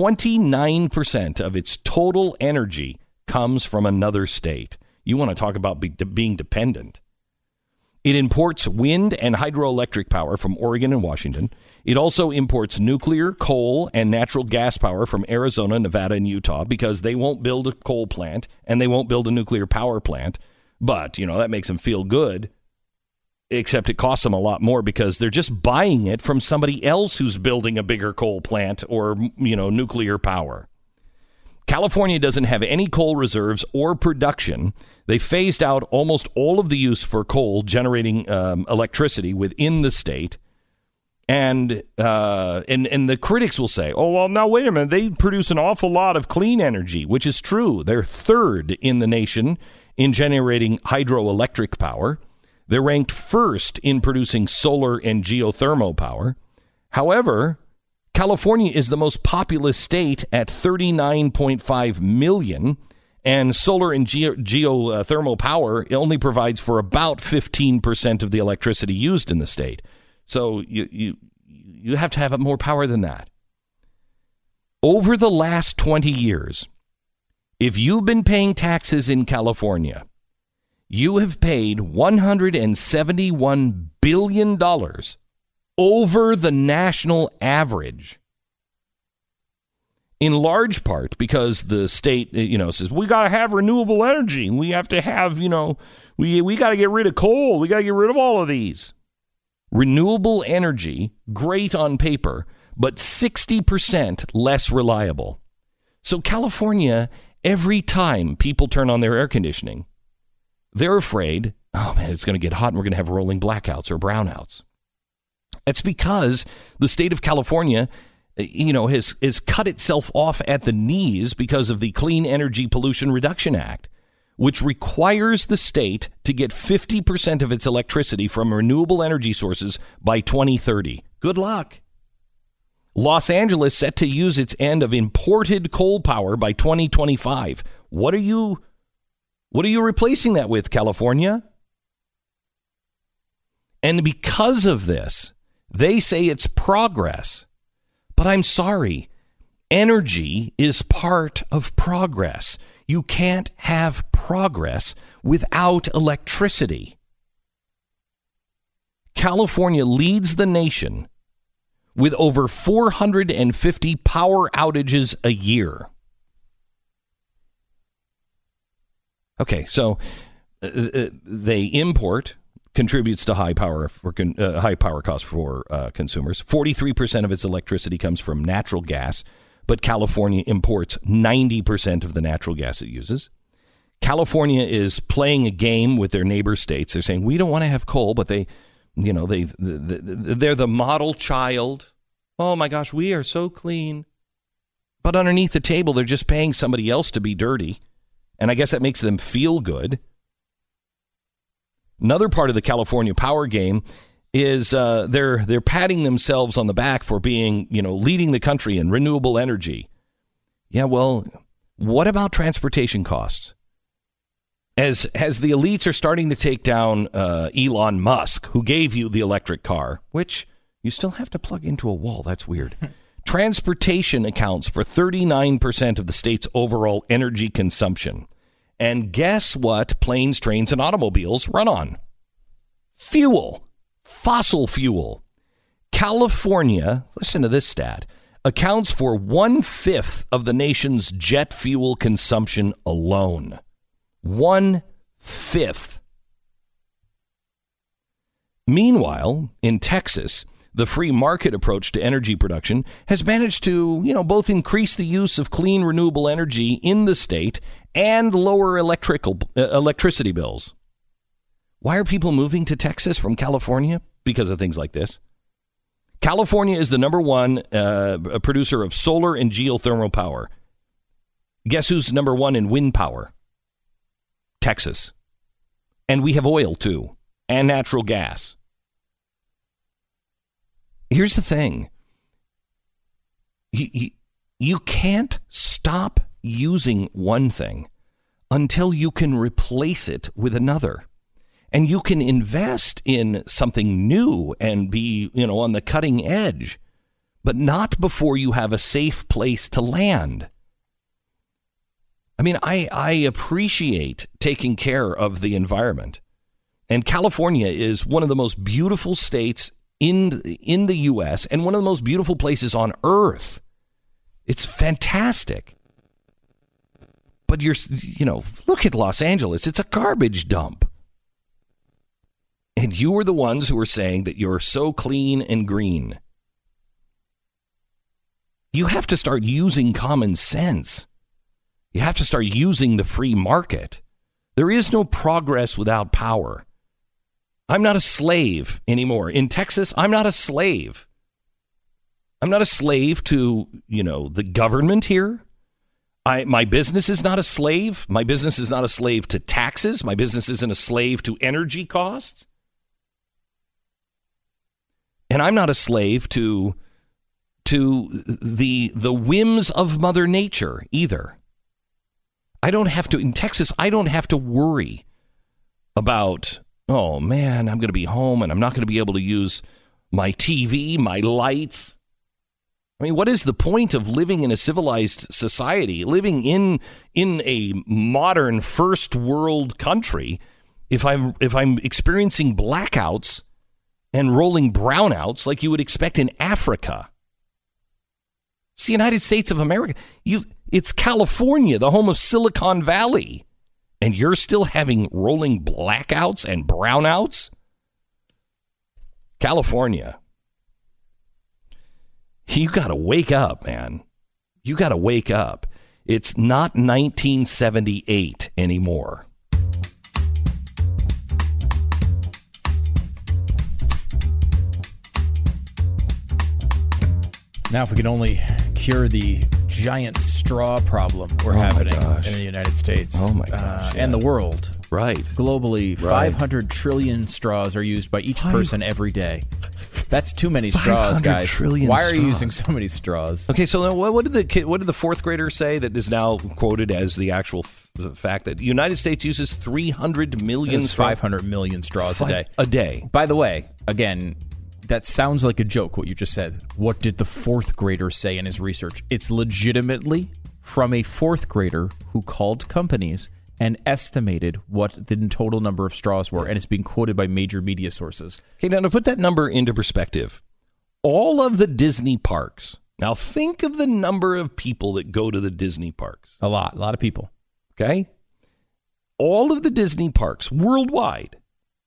29% of its total energy comes from another state. You want to talk about being dependent. It imports wind and hydroelectric power from Oregon and Washington. It also imports nuclear, coal, and natural gas power from Arizona, Nevada, and Utah, because they won't build a coal plant and they won't build a nuclear power plant. But, that makes them feel good. Except it costs them a lot more because they're just buying it from somebody else who's building a bigger coal plant or, nuclear power. California doesn't have any coal reserves or production. They phased out almost all of the use for coal generating electricity within the state. And the critics will say, oh, well, now, wait a minute. They produce an awful lot of clean energy, which is true. They're third in the nation in generating hydroelectric power. They're ranked first in producing solar and geothermal power. However, California is the most populous state at 39.5 million, and solar and geothermal power only provides for about 15% of the electricity used in the state. So you have to have more power than that. Over the last 20 years, if you've been paying taxes in California, you have paid $171 billion over the national average. In large part because the state, says, we got to have renewable energy. We have to have, we got to get rid of coal. We got to get rid of all of these. Renewable energy, great on paper, but 60% less reliable. So California, every time people turn on their air conditioning, they're afraid, oh, man, it's going to get hot and we're going to have rolling blackouts or brownouts. It's because the state of California, has cut itself off at the knees because of the Clean Energy Pollution Reduction Act, which requires the state to get 50% of its electricity from renewable energy sources by 2030. Good luck. Los Angeles set to use its end of imported coal power by 2025. What are you replacing that with, California? And because of this, they say it's progress. But I'm sorry. Energy is part of progress. You can't have progress without electricity. California leads the nation with over 450 power outages a year. Okay, so they import, contributes to high power costs for consumers. 43% of its electricity comes from natural gas, but California imports 90% of the natural gas it uses. California is playing a game with their neighbor states. They're saying, we don't want to have coal, but they're the model child. Oh my gosh, we are so clean. But underneath the table, they're just paying somebody else to be dirty. And I guess that makes them feel good. Another part of the California power game is they're patting themselves on the back for being, leading the country in renewable energy. Yeah, well, what about transportation costs? As the elites are starting to take down Elon Musk, who gave you the electric car, which you still have to plug into a wall. That's weird. Transportation accounts for 39% of the state's overall energy consumption. And guess what planes, trains, and automobiles run on? Fuel. Fossil fuel. California, listen to this stat, accounts for 1/5 of the nation's jet fuel consumption alone. 1/5. Meanwhile, in Texas, the free market approach to energy production has managed to, both increase the use of clean, renewable energy in the state and lower electricity bills. Why are people moving to Texas from California? Because of things like this. California is the number one producer of solar and geothermal power. Guess who's number one in wind power? Texas. And we have oil, too, and natural gas. Here's the thing. You can't stop using one thing until you can replace it with another. And you can invest in something new and be, on the cutting edge, but not before you have a safe place to land. I mean, I appreciate taking care of the environment. And California is one of the most beautiful states in the U.S. and one of the most beautiful places on Earth. It's fantastic. But look at Los Angeles. It's a garbage dump. And you are the ones who are saying that you're so clean and green. You have to start using common sense. You have to start using the free market. There is no progress without power. I'm not a slave anymore. In Texas, I'm not a slave. I'm not a slave to, the government here. My business is not a slave. My business is not a slave to taxes. My business isn't a slave to energy costs. And I'm not a slave to the whims of Mother Nature either. In Texas, I don't have to worry about, oh man, I'm going to be home and I'm not going to be able to use my TV, my lights. I mean, what is the point of living in a civilized society, living in a modern first world country, if I'm experiencing blackouts and rolling brownouts like you would expect in Africa? It's the United States of America. It's California, the home of Silicon Valley. And you're still having rolling blackouts and brownouts? California. You got to wake up, man. You got to wake up. It's not 1978 anymore. Now, if we could only cure the giant straw problem we're having in the United States and the world. Right. Globally, 500 trillion straws are used by each person every day. That's too many straws, guys. Why are you using so many straws? Okay, so what did the fourth grader say that is now quoted as the actual fact that the United States uses 300 million straws? 500 million straws a day. A day. By the way, again, that sounds like a joke, what you just said. What did the fourth grader say in his research? It's legitimately from a fourth grader who called companies and estimated what the total number of straws were, and it's being quoted by major media sources. Okay, now to put that number into perspective, all of the Disney parks, now think of the number of people that go to the Disney parks. A lot of people. Okay? All of the Disney parks worldwide,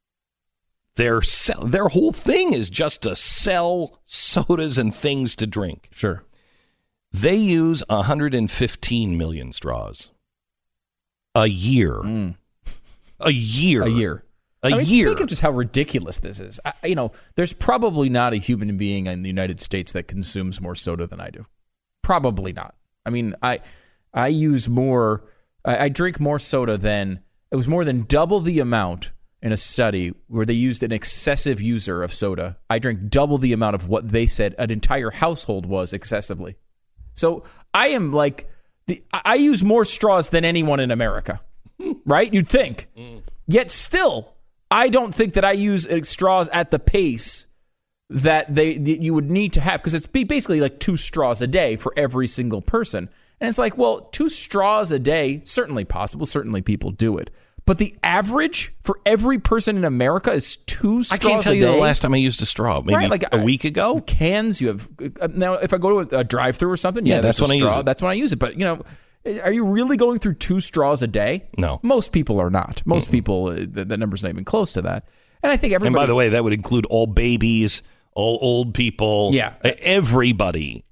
their whole thing is just to sell sodas and things to drink. Sure. They use 115 million straws a year. A year. I mean, think of just how ridiculous this is. There's probably not a human being in the United States that consumes more soda than I do. Probably not. I mean, I use more. I drink more soda than it was more than double the amount in a study where they used an excessive user of soda. I drink double the amount of what they said an entire household was excessively. So I am like, I use more straws than anyone in America, right? You'd think. Yet still, I don't think that I use straws at the pace that you would need to have, because it's basically like 2 straws a day for every single person. And it's like, well, 2 straws a day, certainly possible. Certainly people do it. But the average for every person in America is 2 straws a day. I can't tell you the last time I used a straw. Maybe right, like a week ago? Cans, you have... Now, if I go to a drive-thru or something, that's when I use it. That's when I use it. But, are you really going through 2 straws a day? No. Most people are not. Most people, the number's not even close to that. And I think everybody... And by the way, that would include all babies, all old people. Yeah. Everybody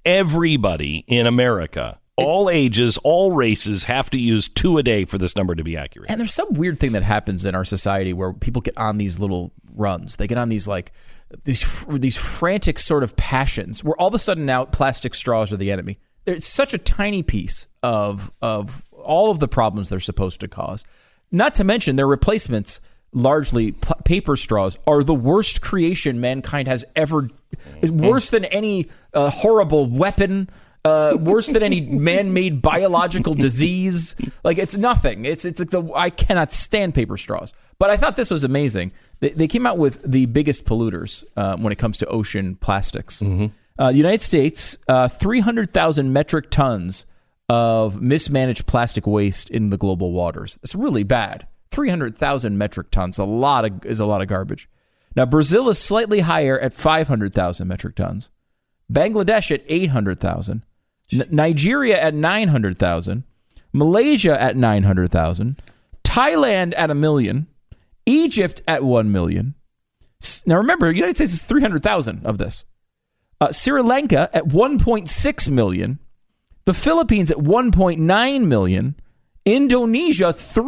in America, all ages, all races have to use 2 a day for this number to be accurate. And there's some weird thing that happens in our society where people get on these little runs. They get on these these frantic sort of passions where all of a sudden now plastic straws are the enemy. It's such a tiny piece of all of the problems they're supposed to cause. Not to mention their replacements, largely paper straws, are the worst creation mankind has ever. Worse than any horrible weapon. Worse than any man-made biological disease. Like, it's nothing. It's like I cannot stand paper straws. But I thought this was amazing. They came out with the biggest polluters when it comes to ocean plastics. The United States, 300,000 metric tons of mismanaged plastic waste in the global waters. It's really bad. 300,000 metric tons is a lot of garbage. Now, Brazil is slightly higher at 500,000 metric tons. Bangladesh at 800,000. Nigeria at 900,000. Malaysia at 900,000. Thailand at 1 million. Egypt at 1 million. Now, remember, the United States is 300,000 of this. Sri Lanka at 1.6 million. The Philippines at 1.9 million. Indonesia,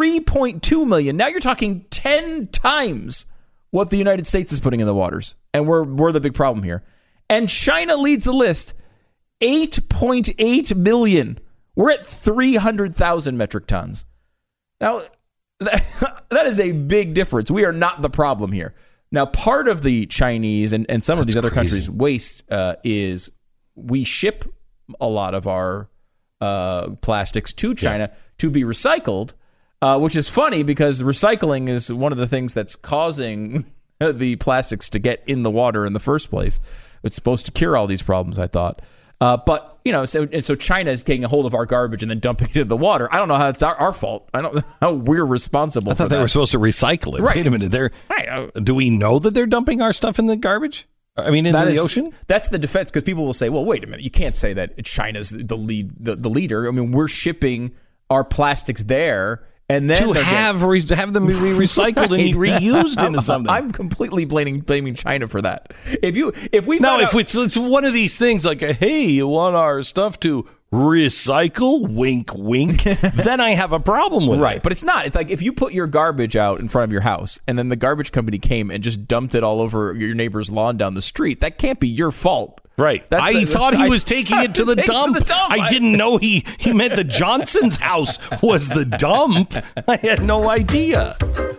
3.2 million. Now you're talking 10 times what the United States is putting in the waters. And we're the big problem here. And China leads the list, 8.8 million. We're at 300,000 metric tons. Now, that is a big difference. We are not the problem here. Now, part of the Chinese and some of these other countries' waste is we ship a lot of our plastics to China to be recycled, which is funny because recycling is one of the things that's causing the plastics to get in the water in the first place. It's supposed to cure all these problems, I thought. But, so China is taking a hold of our garbage and then dumping it in the water. I don't know how it's our fault. I don't know how we're responsible for that. I thought they were supposed to recycle it. Right. Wait a minute. Do we know that they're dumping our stuff in the garbage? I mean, into the ocean? That's the defense, because people will say, well, wait a minute. You can't say that China's the leader. I mean, we're shipping our plastics there. And then to have them be recycled and reused into something. I'm completely blaming China for that. If it's one of these things like, hey, you want our stuff to recycle? Wink, wink. Then I have a problem with it. Right, but it's not. It's like if you put your garbage out in front of your house and then the garbage company came and just dumped it all over your neighbor's lawn down the street, that can't be your fault. Right. I thought he was taking it to the dump. I didn't know he meant the Johnson's house was the dump. I had no idea.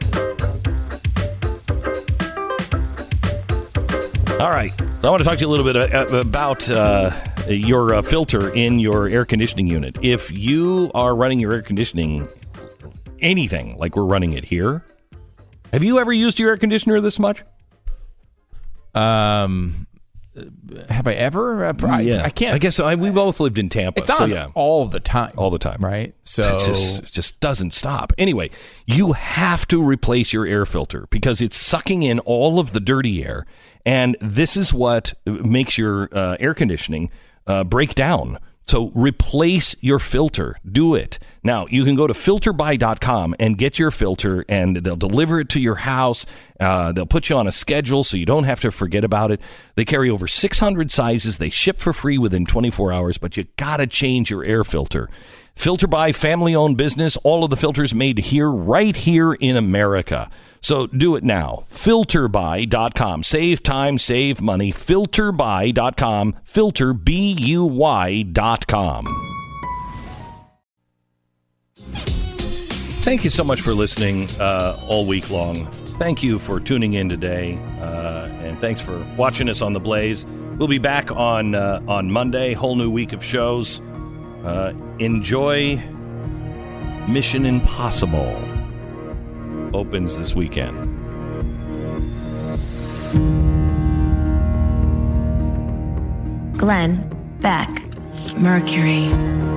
All right. I want to talk to you a little bit about your filter in your air conditioning unit. If you are running your air conditioning, anything like we're running it here, have you ever used your air conditioner this much? Have I ever? I can't. I guess we both lived in Tampa. It's on all the time. All the time. Right? So it just doesn't stop. Anyway, you have to replace your air filter because it's sucking in all of the dirty air. And this is what makes your air conditioning break down. So replace your filter. Do it. Now, you can go to filterbuy.com and get your filter, and they'll deliver it to your house. They'll put you on a schedule so you don't have to forget about it. They carry over 600 sizes. They ship for free within 24 hours, but you got to change your air filter. FilterBuy, family-owned business. All of the filters made here, right here in America. So do it now. FilterBuy.com. Save time, save money. FilterBuy.com. FilterBuy.com. Thank you so much for listening all week long. Thank you for tuning in today, and thanks for watching us on The Blaze. We'll be back on Monday. Whole new week of shows. Enjoy Mission Impossible. Opens this weekend. Glenn Beck, Mercury.